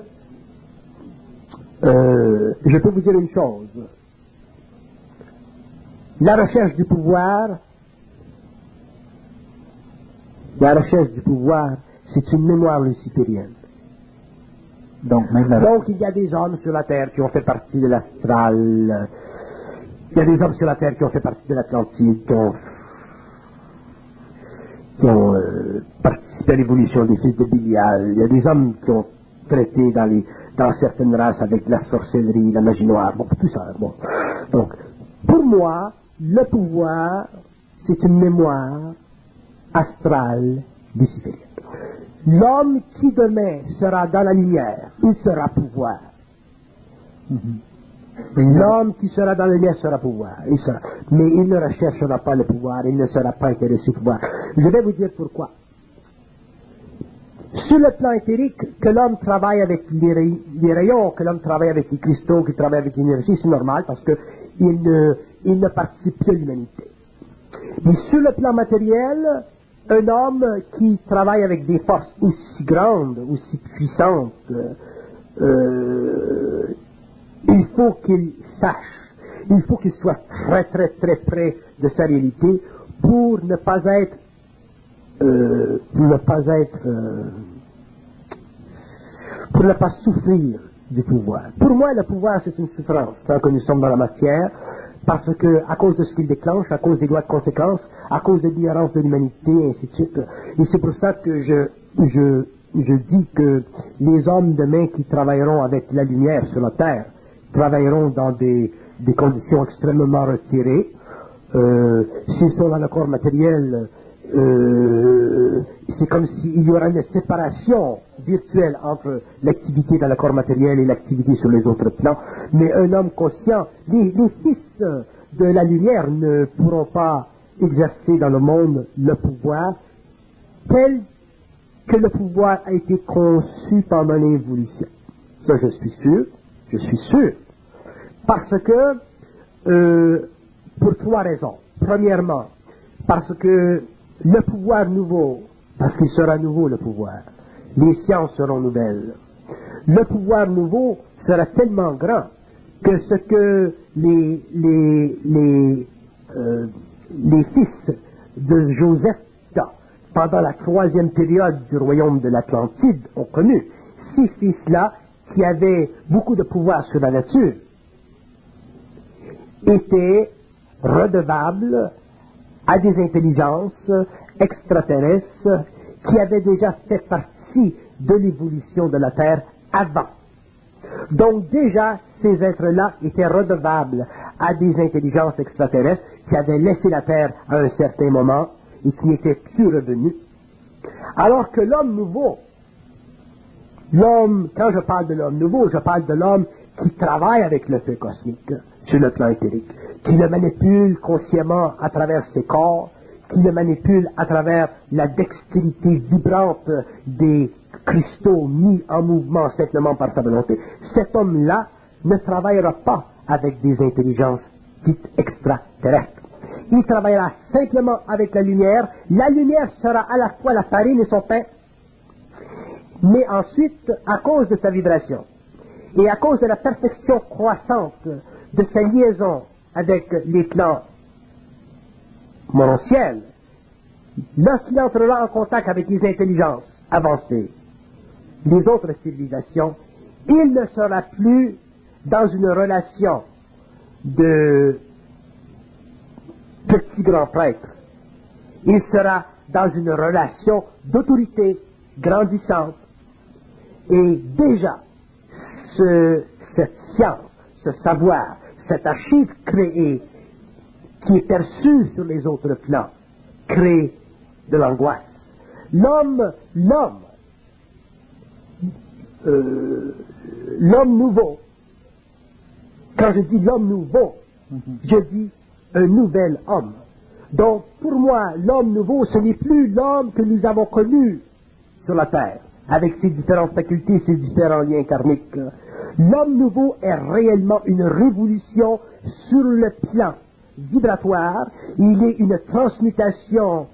je peux vous dire une chose, la recherche du pouvoir, c'est une mémoire luciférienne. Donc il y a des hommes sur la Terre qui ont fait partie de l'astral. Il y a des hommes sur la Terre qui ont fait partie de l'Atlantide, qui ont participé à l'évolution des fils de Bélial. Il y a des hommes qui ont traité dans certaines races avec la sorcellerie, la magie noire, bon, tout ça. Bon. Donc, pour moi, le pouvoir, c'est une mémoire astrale luciférienne. L'homme qui demain sera dans la lumière, il sera pouvoir. L'homme qui sera dans la lumière sera pouvoir. Mais il ne recherchera pas le pouvoir, il ne sera pas intéressé au pouvoir. Je vais vous dire pourquoi. Sur le plan éthérique, que l'homme travaille avec les rayons, que l'homme travaille avec les cristaux, qu'il travaille avec l'énergie, c'est normal parce qu'il ne participe plus à l'humanité. Mais sur le plan matériel, un homme qui travaille avec des forces aussi grandes, aussi puissantes, il faut qu'il sache, il faut qu'il soit très très très près de sa réalité pour ne pas être pour ne pas souffrir du pouvoir. Pour moi, le pouvoir, c'est une souffrance, tant que nous sommes dans la matière, parce que, à cause de ce qu'il déclenche, à cause des lois de conséquences, à cause de l'ignorance de l'humanité, et ainsi de suite. Et c'est pour ça que je dis que les hommes demain qui travailleront avec la lumière sur la terre, travailleront dans des conditions extrêmement retirées. S'ils sont dans le corps matériel, c'est comme s'il y aurait une séparation virtuelle entre l'activité dans le corps matériel et l'activité sur les autres plans. Mais un homme conscient, les fils de la lumière ne pourront pas exercer dans le monde le pouvoir tel que le pouvoir a été conçu pendant l'évolution. Ça, je suis sûr. Parce que, pour trois raisons. Premièrement, parce que le pouvoir nouveau, parce qu'il sera nouveau le pouvoir, les sciences seront nouvelles. Le pouvoir nouveau sera tellement grand que ce que les fils de Joseph, pendant la troisième période du royaume de l'Atlantide, ont connu, ces fils-là, qui avaient beaucoup de pouvoir sur la nature, étaient redevables à des intelligences extraterrestres qui avaient déjà fait partie de l'évolution de la Terre avant. Donc déjà, ces êtres-là étaient redevables à des intelligences extraterrestres qui avaient laissé la Terre à un certain moment et qui n'étaient plus revenus. Alors que l'homme nouveau, quand je parle de l'homme nouveau, je parle de l'homme qui travaille avec le feu cosmique sur le plan éthérique, qui le manipule consciemment à travers ses corps, qui le manipule à travers la dextérité vibrante des cristaux mis en mouvement simplement par sa volonté. Cet homme-là ne travaillera pas avec des intelligences dites extraterrestres. Il travaillera simplement avec la lumière. La lumière sera à la fois la farine et son pain, mais ensuite, à cause de sa vibration et à cause de la perfection croissante de sa liaison avec les plans morontiels, lorsqu'il entrera en contact avec les intelligences avancées, les autres civilisations, il ne sera plus dans une relation de petit grand prêtre. Il sera dans une relation d'autorité grandissante. Et déjà, cette science, ce savoir, cette archive créée, qui est perçue sur les autres plans, crée de l'angoisse. L'homme nouveau, quand je dis l'homme nouveau, je dis un nouvel homme. Donc, pour moi, l'homme nouveau, ce n'est plus l'homme que nous avons connu sur la terre, avec ses différentes facultés, ses différents liens karmiques. L'homme nouveau est réellement une révolution sur le plan vibratoire. Il est une transmutation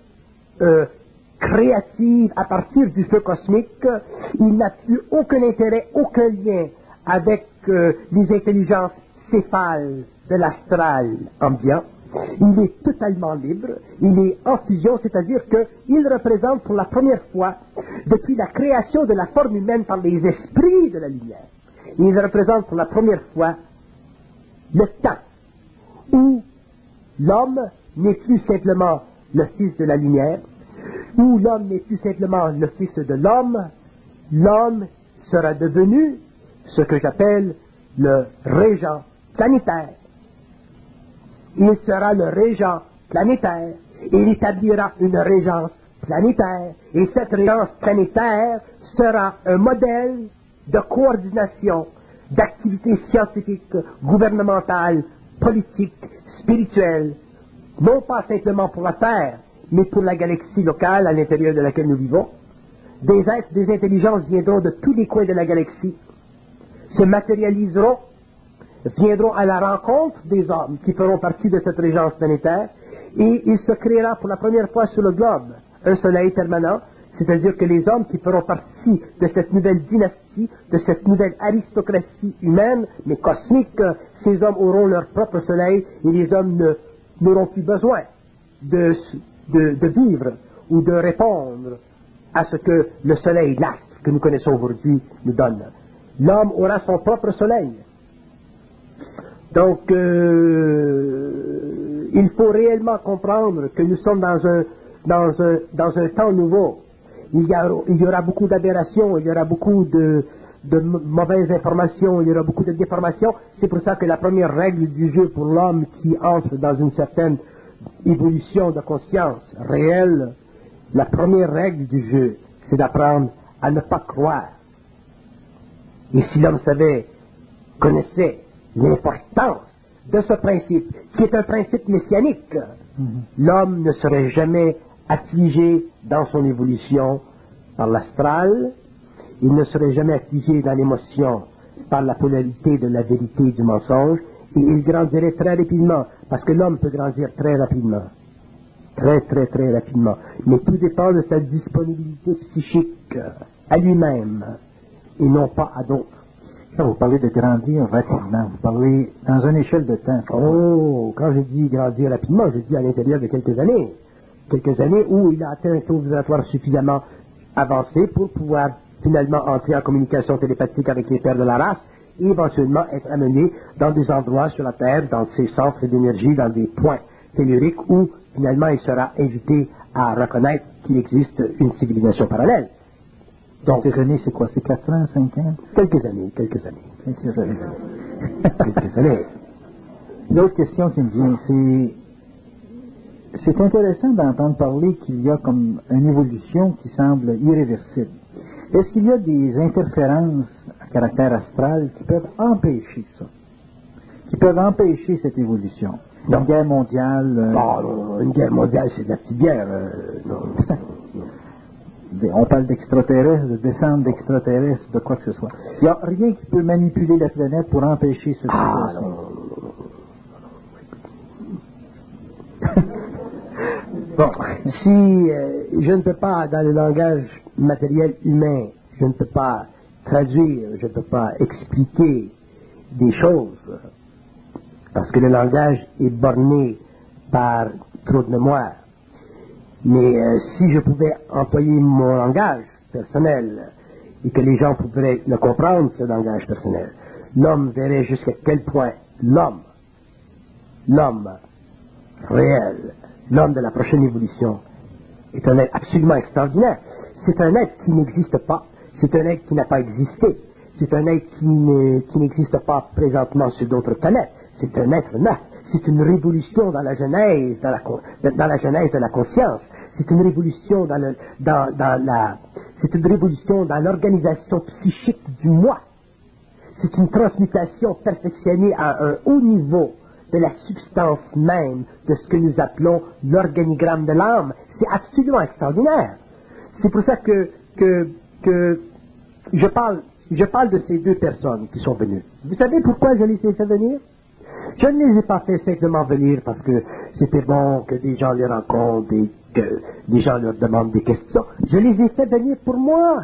créative à partir du feu cosmique. Il n'a plus aucun intérêt, aucun lien avec les intelligences céphales de l'astral ambiant. Il est totalement libre, il est en fusion, c'est-à-dire qu'il représente pour la première fois, depuis la création de la forme humaine par les esprits de la lumière, il représente pour la première fois le temps où l'homme n'est plus simplement le fils de la lumière, où l'homme n'est plus simplement le fils de l'homme sera devenu ce que j'appelle le régent planétaire. Il sera le régent planétaire. Il établira une régence planétaire. Et cette régence planétaire sera un modèle de coordination d'activités scientifiques, gouvernementales, politiques, spirituelles, non pas simplement pour la Terre, mais pour la galaxie locale à l'intérieur de laquelle nous vivons. Des êtres, des intelligences viendront de tous les coins de la galaxie, se matérialiseront, viendront à la rencontre des hommes qui feront partie de cette régence planétaire, et il se créera pour la première fois sur le globe un soleil permanent, c'est-à-dire que les hommes qui feront partie de cette nouvelle dynastie, de cette nouvelle aristocratie humaine, mais cosmique, ces hommes auront leur propre soleil, et les hommes n'auront plus besoin de vivre ou de répondre à ce que le soleil, l'astre que nous connaissons aujourd'hui, nous donne. L'homme aura son propre soleil. Donc, il faut réellement comprendre que nous sommes dans un temps nouveau. Il y aura beaucoup d'aberrations, il y aura beaucoup de mauvaises informations, il y aura beaucoup de déformations. C'est pour ça que la première règle du jeu pour l'homme qui entre dans une certaine évolution de conscience réelle, la première règle du jeu, c'est d'apprendre à ne pas croire. Et si l'homme connaissait l'importance de ce principe, qui est un principe messianique, l'homme ne serait jamais affligé dans son évolution par l'astral, il ne serait jamais affligé dans l'émotion par la polarité de la vérité et du mensonge, et il grandirait très rapidement, parce que l'homme peut grandir très rapidement. Très, très, très rapidement. Mais tout dépend de sa disponibilité psychique à lui-même, et non pas à d'autres. Quand vous parlez de grandir rapidement, vous parlez dans une échelle de temps. Oh, quand je dis grandir rapidement, je dis à l'intérieur de quelques années. Quelques années où il a atteint un taux vibratoire suffisamment avancé pour pouvoir finalement entrer en communication télépathique avec les pères de la race et éventuellement être amené dans des endroits sur la Terre, dans ces centres d'énergie, dans des points telluriques où finalement il sera invité à reconnaître qu'il existe une civilisation parallèle. Donc, quelques années, c'est quoi? C'est 4 ans, 5 ans? Quelques années. Quelques années. L'autre question qui me vient, c'est intéressant d'entendre parler qu'il y a comme une évolution qui semble irréversible. Est-ce qu'il y a des interférences à caractère astral qui peuvent empêcher ça? Qui peuvent empêcher cette évolution? Une guerre mondiale? Non, une guerre mondiale, c'est de la petite guerre. Non. On parle d'extraterrestres, de descente d'extraterrestres, de quoi que ce soit. Il n'y a rien qui peut manipuler la planète pour empêcher cette situation. Bon, si je ne peux pas, dans le langage matériel humain, je ne peux pas traduire, je ne peux pas expliquer des choses, parce que le langage est borné par trop de mémoire. Mais si je pouvais employer mon langage personnel et que les gens pouvaient le comprendre, ce langage personnel, l'homme verrait jusqu'à quel point l'homme réel, l'homme de la prochaine évolution, est un être absolument extraordinaire. C'est un être qui n'existe pas, c'est un être qui n'a pas existé, c'est un être qui n'existe pas présentement sur d'autres planètes, c'est un être neuf. C'est une révolution dans la genèse, dans la genèse de la conscience. C'est une révolution c'est une révolution dans l'organisation psychique du moi. C'est une transmutation perfectionnée à un haut niveau de la substance même de ce que nous appelons l'organigramme de l'âme. C'est absolument extraordinaire. C'est pour ça que je parle de ces deux personnes qui sont venues. Vous savez pourquoi je les ai fait venir? Je ne les ai pas fait simplement venir parce que c'était bon que des gens les rencontrent et que des gens leur demandent des questions. Je les ai fait venir pour moi.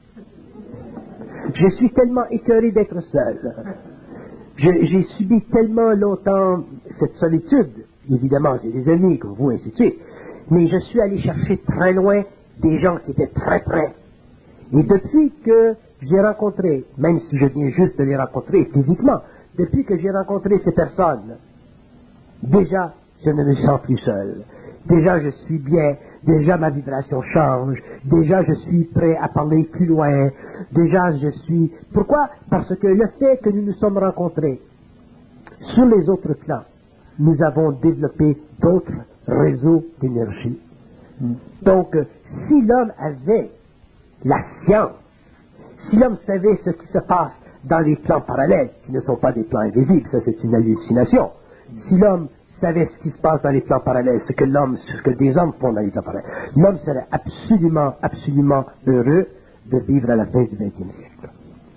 Je suis tellement écœuré d'être seul. J'ai subi tellement longtemps cette solitude. Évidemment, j'ai des amis comme vous, ainsi de suite. Mais je suis allé chercher très loin des gens qui étaient très près. Et depuis que j'ai rencontré, même si je viens juste de les rencontrer physiquement, depuis que j'ai rencontré ces personnes, déjà, je ne me sens plus seul. Déjà, je suis bien. Déjà, ma vibration change. Déjà, je suis prêt à parler plus loin. Déjà, je suis... Pourquoi? Parce que le fait que nous nous sommes rencontrés sur les autres plans, nous avons développé d'autres réseaux d'énergie. Donc, si l'homme avait la science, si l'homme savait ce qui se passe dans les plans parallèles, qui ne sont pas des plans invisibles, ça c'est une hallucination. Si l'homme savait ce qui se passe dans les plans parallèles, ce que des hommes font dans les plans parallèles, l'homme serait absolument, absolument heureux de vivre à la fin du XXe siècle.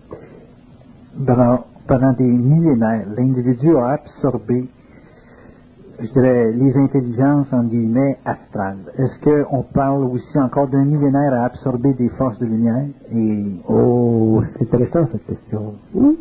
Pendant des millénaires, l'individu a absorbé, je dirais, les intelligences, en guillemets, astrales. Est-ce qu'on parle aussi encore d'un millénaire à absorber des forces de lumière? Oh, c'est intéressant cette question.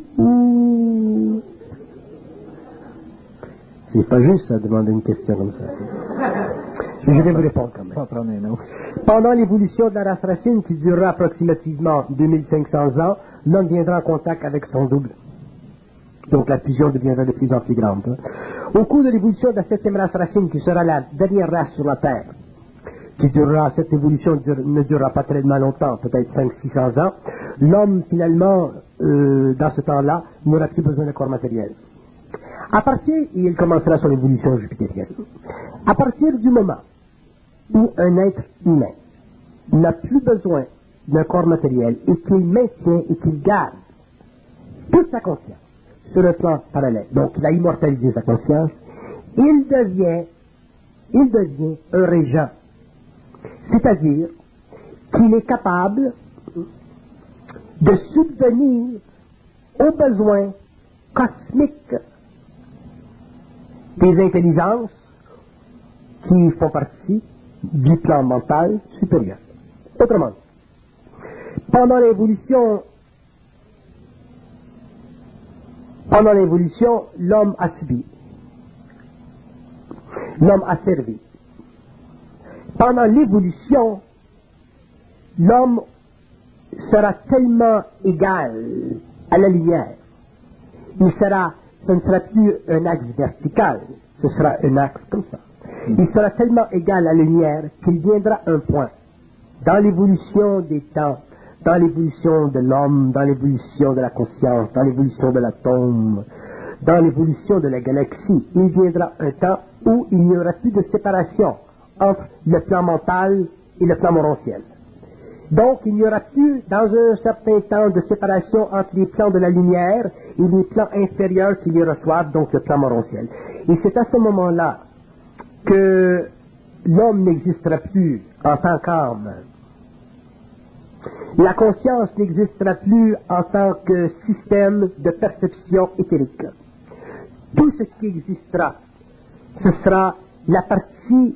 C'est pas juste à demander une question comme ça. Je vais vous répondre quand même. Pendant l'évolution de la race racine, qui durera approximativement 2500 ans, l'homme viendra en contact avec son double. Donc la fusion deviendra de plus en plus grande. Au cours de l'évolution de la 7e race racine, qui sera la dernière race sur la Terre, cette évolution ne durera pas tellement longtemps, peut-être 500-600 ans, l'homme, finalement, dans ce temps-là, n'aura plus besoin de corps matériel. Il commencera son évolution jupitérienne. À partir du moment où un être humain n'a plus besoin d'un corps matériel et qu'il maintient et qu'il garde toute sa conscience sur le plan parallèle, donc il a immortalisé sa conscience, il devient un régent. C'est-à-dire qu'il est capable de subvenir aux besoins cosmiques des intelligences qui font partie du plan mental supérieur. Autrement dit, pendant l'évolution, l'homme a subi, l'homme a servi. Pendant l'évolution, l'homme sera tellement égal à la lumière. Ce ne sera plus un axe vertical, ce sera un axe comme ça. Il sera tellement égal à la lumière qu'il viendra un point dans l'évolution des temps, dans l'évolution de l'homme, dans l'évolution de la conscience, dans l'évolution de l'atome, dans l'évolution de la galaxie. Il viendra un temps où il n'y aura plus de séparation entre le plan mental et le plan morontiel. Donc, il n'y aura plus, dans un certain temps, de séparation entre les plans de la lumière et les plans inférieurs qui les reçoivent, donc le plan morontiel. Et c'est à ce moment-là que l'homme n'existera plus en tant qu'âme. La conscience n'existera plus en tant que système de perception éthérique. Tout ce qui existera, ce sera la partie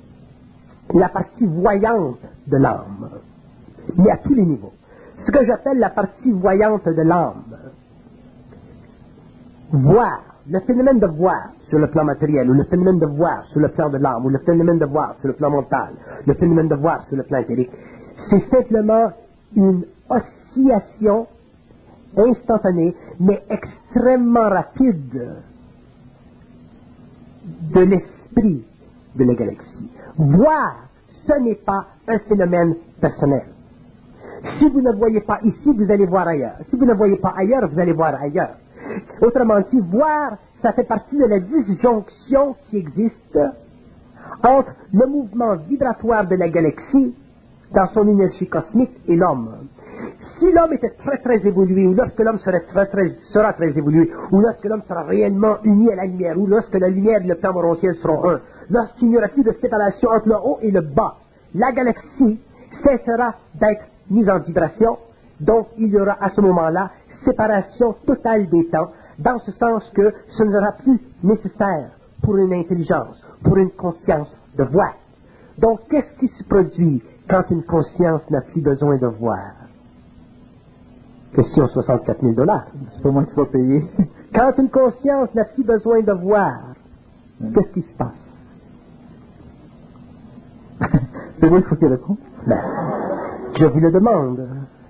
voyante de l'âme. Mais à tous les niveaux. Ce que j'appelle la partie voyante de l'âme. Voir, le phénomène de voir sur le plan matériel, ou le phénomène de voir sur le plan de l'âme, ou le phénomène de voir sur le plan mental, le phénomène de voir sur le plan éthérique, c'est simplement une oscillation instantanée, mais extrêmement rapide de l'esprit de la galaxie. Voir, ce n'est pas un phénomène personnel. Si vous ne voyez pas ici, vous allez voir ailleurs. Si vous ne voyez pas ailleurs, vous allez voir ailleurs. Autrement dit, voir, ça fait partie de la disjonction qui existe entre le mouvement vibratoire de la galaxie dans son énergie cosmique et l'homme. Si l'homme était très très évolué, ou lorsque l'homme sera très évolué, ou lorsque l'homme sera réellement uni à la lumière, ou lorsque la lumière et le plan morontiel seront un, lorsqu'il n'y aura plus de séparation entre le haut et le bas, la galaxie cessera d'être mise en vibration, donc il y aura à ce moment-là séparation totale des temps, dans ce sens que ce ne sera plus nécessaire pour une intelligence, pour une conscience de voir. Donc qu'est-ce qui se produit quand une conscience n'a plus besoin de voir? Question $64 000. C'est pas moi qui vais payer. Quand une conscience n'a plus besoin de voir, qu'est-ce qui se passe? C'est moi qu'il faut qu'il réponde. Ben, je vous le demande.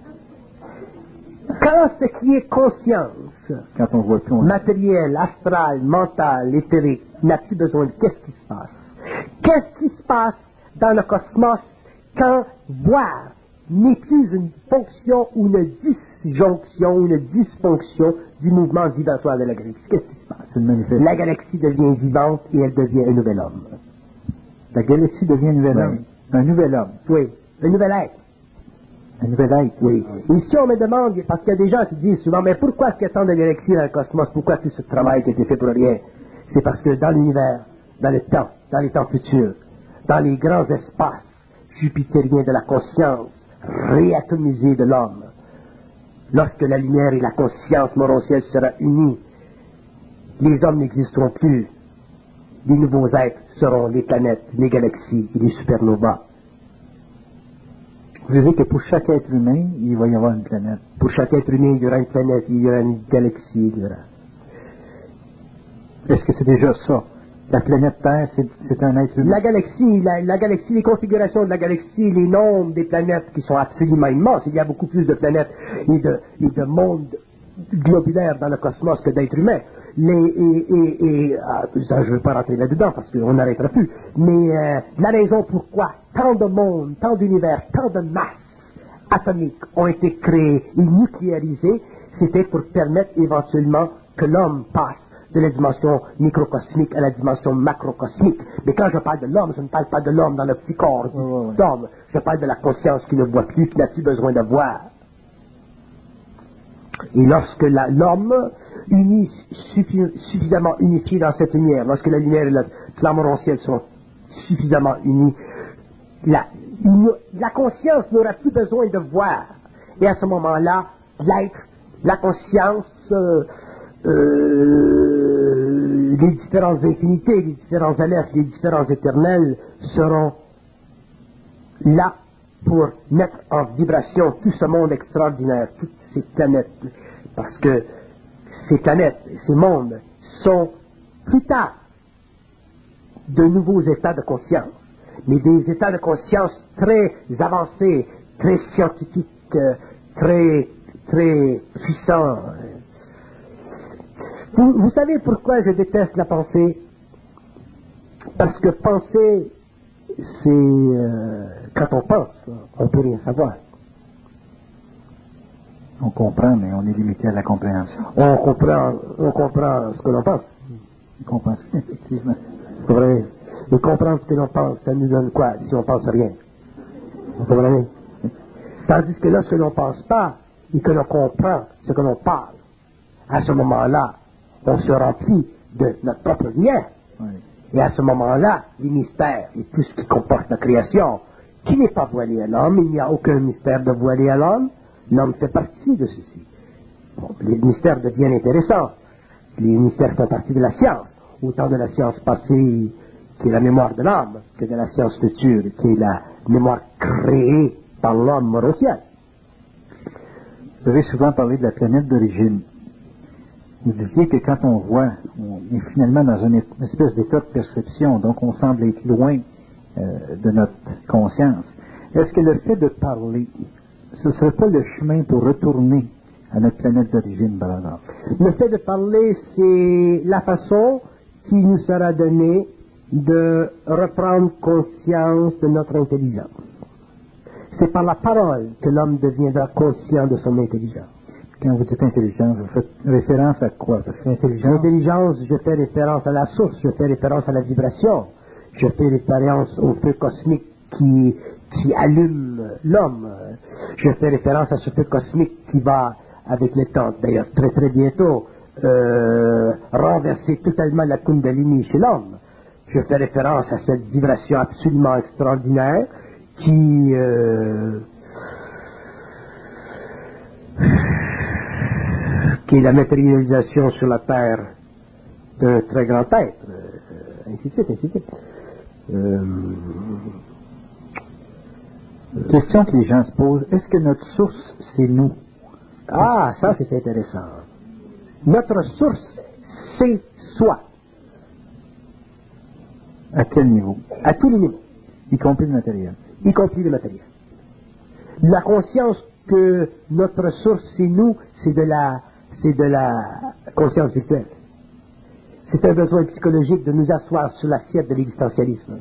Quand ce qui est conscience, quand on voit tout, matériel, astral, mental, éthérique, n'a plus besoin de qu'est-ce qui se passe? Qu'est-ce qui se passe dans le cosmos quand voir n'est plus une fonction ou une disjonction ou une dysfonction du mouvement vibratoire de la galaxie? Qu'est-ce qui se passe? La galaxie devient vivante et elle devient un nouvel homme. La galaxie devient un nouvel homme. Un nouvel homme. Oui, un nouvel être. Un nouvel être. Oui. Et si on me demande, parce qu'il y a des gens qui disent souvent, mais pourquoi est-ce qu'il y a tant de galaxies dans le cosmos? Pourquoi tout ce travail qui a été fait pour rien? C'est parce que dans l'univers, dans le temps, dans les temps futurs, dans les grands espaces jupitériens de la conscience réatomisée de l'homme, lorsque la lumière et la conscience morontielle seront unies, les hommes n'existeront plus. Les nouveaux êtres seront les planètes, les galaxies et les supernovas. Vous disiez que pour chaque être humain, il va y avoir une planète. Pour chaque être humain, il y aura une planète, il y aura une galaxie, il y aura... Est-ce que c'est déjà ça? La planète Terre, c'est un être humain? La galaxie, les configurations de la galaxie, les nombres des planètes qui sont absolument immenses. Il y a beaucoup plus de planètes et de mondes globulaires dans le cosmos que d'êtres humains. Ça, je ne veux pas rentrer là-dedans parce qu'on n'arrêtera plus. Mais la raison pourquoi tant de mondes, tant d'univers, tant de masses atomiques ont été créés et nucléarisés, c'était pour permettre éventuellement que l'homme passe de la dimension microcosmique à la dimension macrocosmique. Mais quand je parle de l'homme, je ne parle pas de l'homme dans le petit corps d'homme. Je parle de la conscience qui ne voit plus, qui n'a plus besoin de voir. Et lorsque l'homme suffisamment unifié dans cette lumière, lorsque la lumière et la flamme ciel sont suffisamment unis, la conscience n'aura plus besoin de voir. Et à ce moment-là, l'être, la conscience, les différentes infinités, les différents alephes, les différents éternels seront là pour mettre en vibration tout ce monde extraordinaire, toutes ces planètes. Parce que ces planètes, ces mondes sont plus tard de nouveaux états de conscience, mais des états de conscience très avancés, très scientifiques, très puissants. Vous savez pourquoi je déteste la pensée? Parce que penser, c'est quand on pense, on ne peut rien savoir. On comprend, mais on est limité à la compréhension. On comprend ce que l'on pense. On comprend, effectivement. C'est vrai. Et comprendre ce que l'on pense, ça nous donne quoi si on pense rien? Vous comprenez? Tandis que lorsque l'on ne pense pas et que l'on comprend ce que l'on parle, à ce moment-là, on se remplit de notre propre lumière. Oui. Et à ce moment-là, les mystères et tout ce qui comporte la création, qui n'est pas voilé à l'homme, il n'y a aucun mystère de voilé à l'homme, l'homme fait partie de ceci. Bon, les mystères deviennent intéressants. Les mystères font partie de la science, autant de la science passée qui est la mémoire de l'âme, que de la science future qui est la mémoire créée par l'homme mort au ciel. Vous avez souvent parlé de la planète d'origine. Vous disiez que quand on voit, on est finalement dans une espèce d'état de perception, donc on semble être loin de notre conscience. Est-ce que le fait de parler, ce ne serait pas le chemin pour retourner à notre planète d'origine, par exemple? Le fait de parler, c'est la façon qui nous sera donnée de reprendre conscience de notre intelligence. C'est par la parole que l'homme deviendra conscient de son intelligence. Quand vous dites intelligence, vous faites référence à quoi? Parce que l'intelligence, je fais référence à la source, je fais référence à la vibration, je fais référence au feu cosmique qui allume l'homme. Je fais référence à ce feu cosmique qui va, avec le temps, d'ailleurs très très bientôt, renverser totalement la Kundalini chez l'homme. Je fais référence à cette vibration absolument extraordinaire qui est la matérialisation sur la terre d'un très grand être, ainsi de suite, ainsi de suite. Question que les gens se posent, est-ce que notre source, c'est nous? Ah, ça c'est intéressant. Notre source, c'est soi. À quel niveau? À tous les niveaux. Y compris le matériel. Y compris le matériel. La conscience que notre source, c'est nous, c'est de la conscience virtuelle. C'est un besoin psychologique de nous asseoir sur l'assiette de l'existentialisme.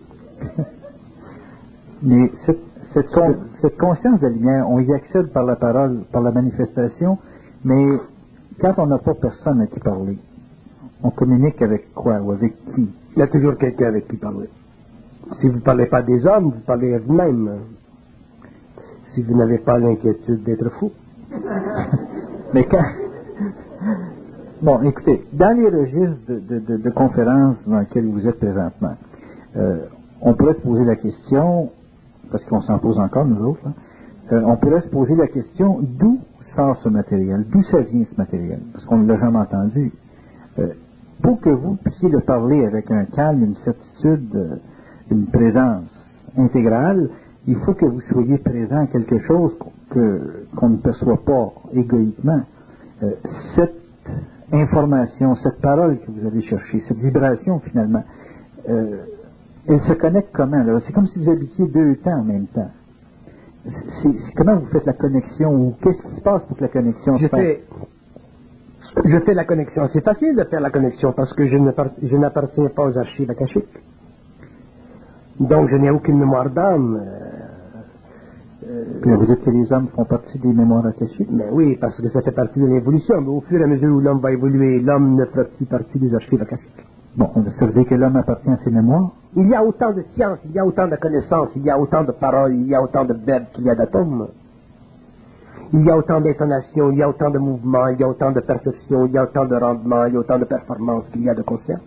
Mais cette conscience de la lumière, on y accède par la parole, par la manifestation, mais quand on n'a pas personne à qui parler, on communique avec quoi ou avec qui? Il y a toujours quelqu'un avec qui parler. Si vous ne parlez pas des hommes, vous parlez à vous-même. Si vous n'avez pas l'inquiétude d'être fou. Mais quand... Bon, écoutez, dans les registres de conférences dans lesquels vous êtes présentement, on pourrait se poser la question, parce qu'on s'en pose encore nous autres, on pourrait se poser la question d'où sort ce matériel, d'où ça vient ce matériel, parce qu'on ne l'a jamais entendu. Pour que vous puissiez le parler avec un calme, une certitude, une présence intégrale, il faut que vous soyez présent à quelque chose qu'on ne perçoit pas égoïquement. Cette information, cette parole que vous allez chercher, cette vibration finalement, elle se connecte comment? C'est comme si vous habitiez deux temps en même temps. Comment vous faites la connexion ou qu'est-ce qui se passe pour que la connexion se fasse? Je fais la connexion. C'est facile de faire la connexion parce que je n'appartiens pas aux archives akashiques. Donc je n'ai aucune mémoire d'âme. Puis vous dites que les hommes font partie des mémoires attachées? Mais oui, parce que ça fait partie de l'évolution. Mais au fur et à mesure où l'homme va évoluer, l'homme ne fera plus partie des archives akashiques. Bon, ça veut dire que l'homme appartient à ses mémoires? Il y a autant de sciences, il y a autant de connaissances, il y a autant de paroles, il y a autant de verbes qu'il y a d'atomes. Il y a autant d'intonations, il y a autant de mouvements, il y a autant de perceptions, il y a autant de rendements, il y a autant de performances qu'il y a de conscience.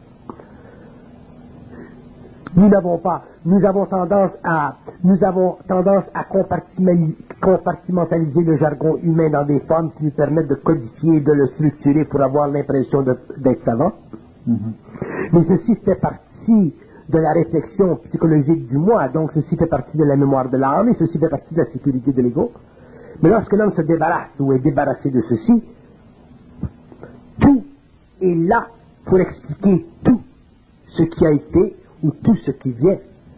Nous avons tendance à compartimentaliser le jargon humain dans des formes qui nous permettent de codifier, de le structurer pour avoir l'impression d'être savant. Mais ceci fait partie de la réflexion psychologique du moi, donc ceci fait partie de la mémoire de l'âme et ceci fait partie de la sécurité de l'ego. Mais lorsque l'homme se débarrasse ou est débarrassé de ceci, tout est là pour expliquer tout ce qui a été ou tout ce qui vient.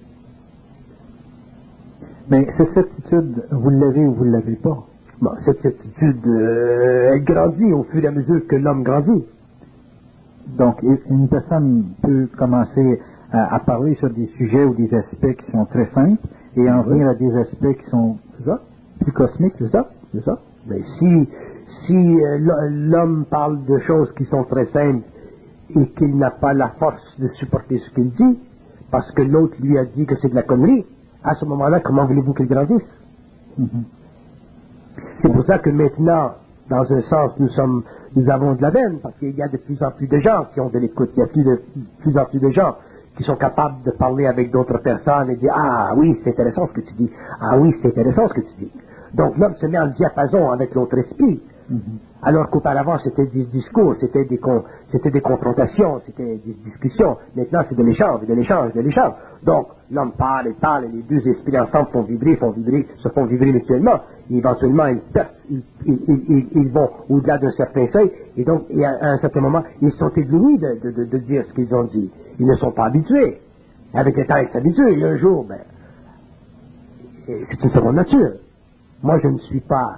Mais cette certitude, vous l'avez ou vous ne l'avez pas? Bon, cette certitude, elle grandit au fur et à mesure que l'homme grandit. Donc, une personne peut commencer à parler sur des sujets ou des aspects qui sont très simples et en venir à des aspects qui sont plus cosmiques, c'est ça? C'est ça. Mais si l'homme parle de choses qui sont très simples et qu'il n'a pas la force de supporter ce qu'il dit, parce que l'autre lui a dit que c'est de la connerie, à ce moment-là, comment voulez-vous qu'il grandisse? C'est pour ça que maintenant, dans un sens, nous avons de la veine, parce qu'il y a de plus en plus de gens qui ont de l'écoute, il y a de plus en plus de gens qui sont capables de parler avec d'autres personnes et dire « Ah oui, c'est intéressant ce que tu dis. Ah oui, c'est intéressant ce que tu dis. » Donc l'homme se met en diapason avec l'autre esprit. Alors qu'auparavant, c'était des discours, c'était des confrontations, c'était des discussions. Maintenant, c'est de l'échange, de l'échange, de l'échange. Donc, l'homme parle et parle, et les deux esprits ensemble se font vibrer mutuellement. Et éventuellement, ils vont au-delà d'un certain seuil, et donc, à un certain moment, ils sont éblouis de dire ce qu'ils ont dit. Ils ne sont pas habitués. Avec le temps, ils s'habituent, et un jour, c'est une seconde nature. Moi, je ne suis pas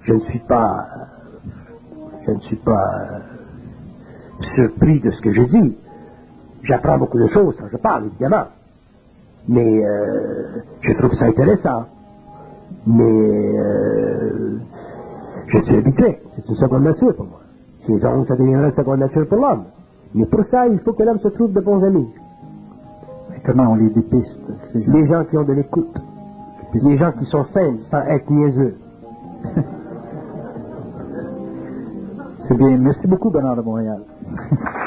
surpris de ce que je dis. J'apprends beaucoup de choses quand je parle, évidemment. Mais je trouve ça intéressant. Mais je suis habitué. C'est une seconde nature pour moi. Sinon, ça deviendrait une seconde nature pour l'homme. Mais pour ça, il faut que l'homme se trouve de bons amis. Mais comment on les dépiste? Les gens qui ont de l'écoute. Les gens qui sont simples, sans être niaiseux. C'est bien. Merci beaucoup, Bernard de Montréal.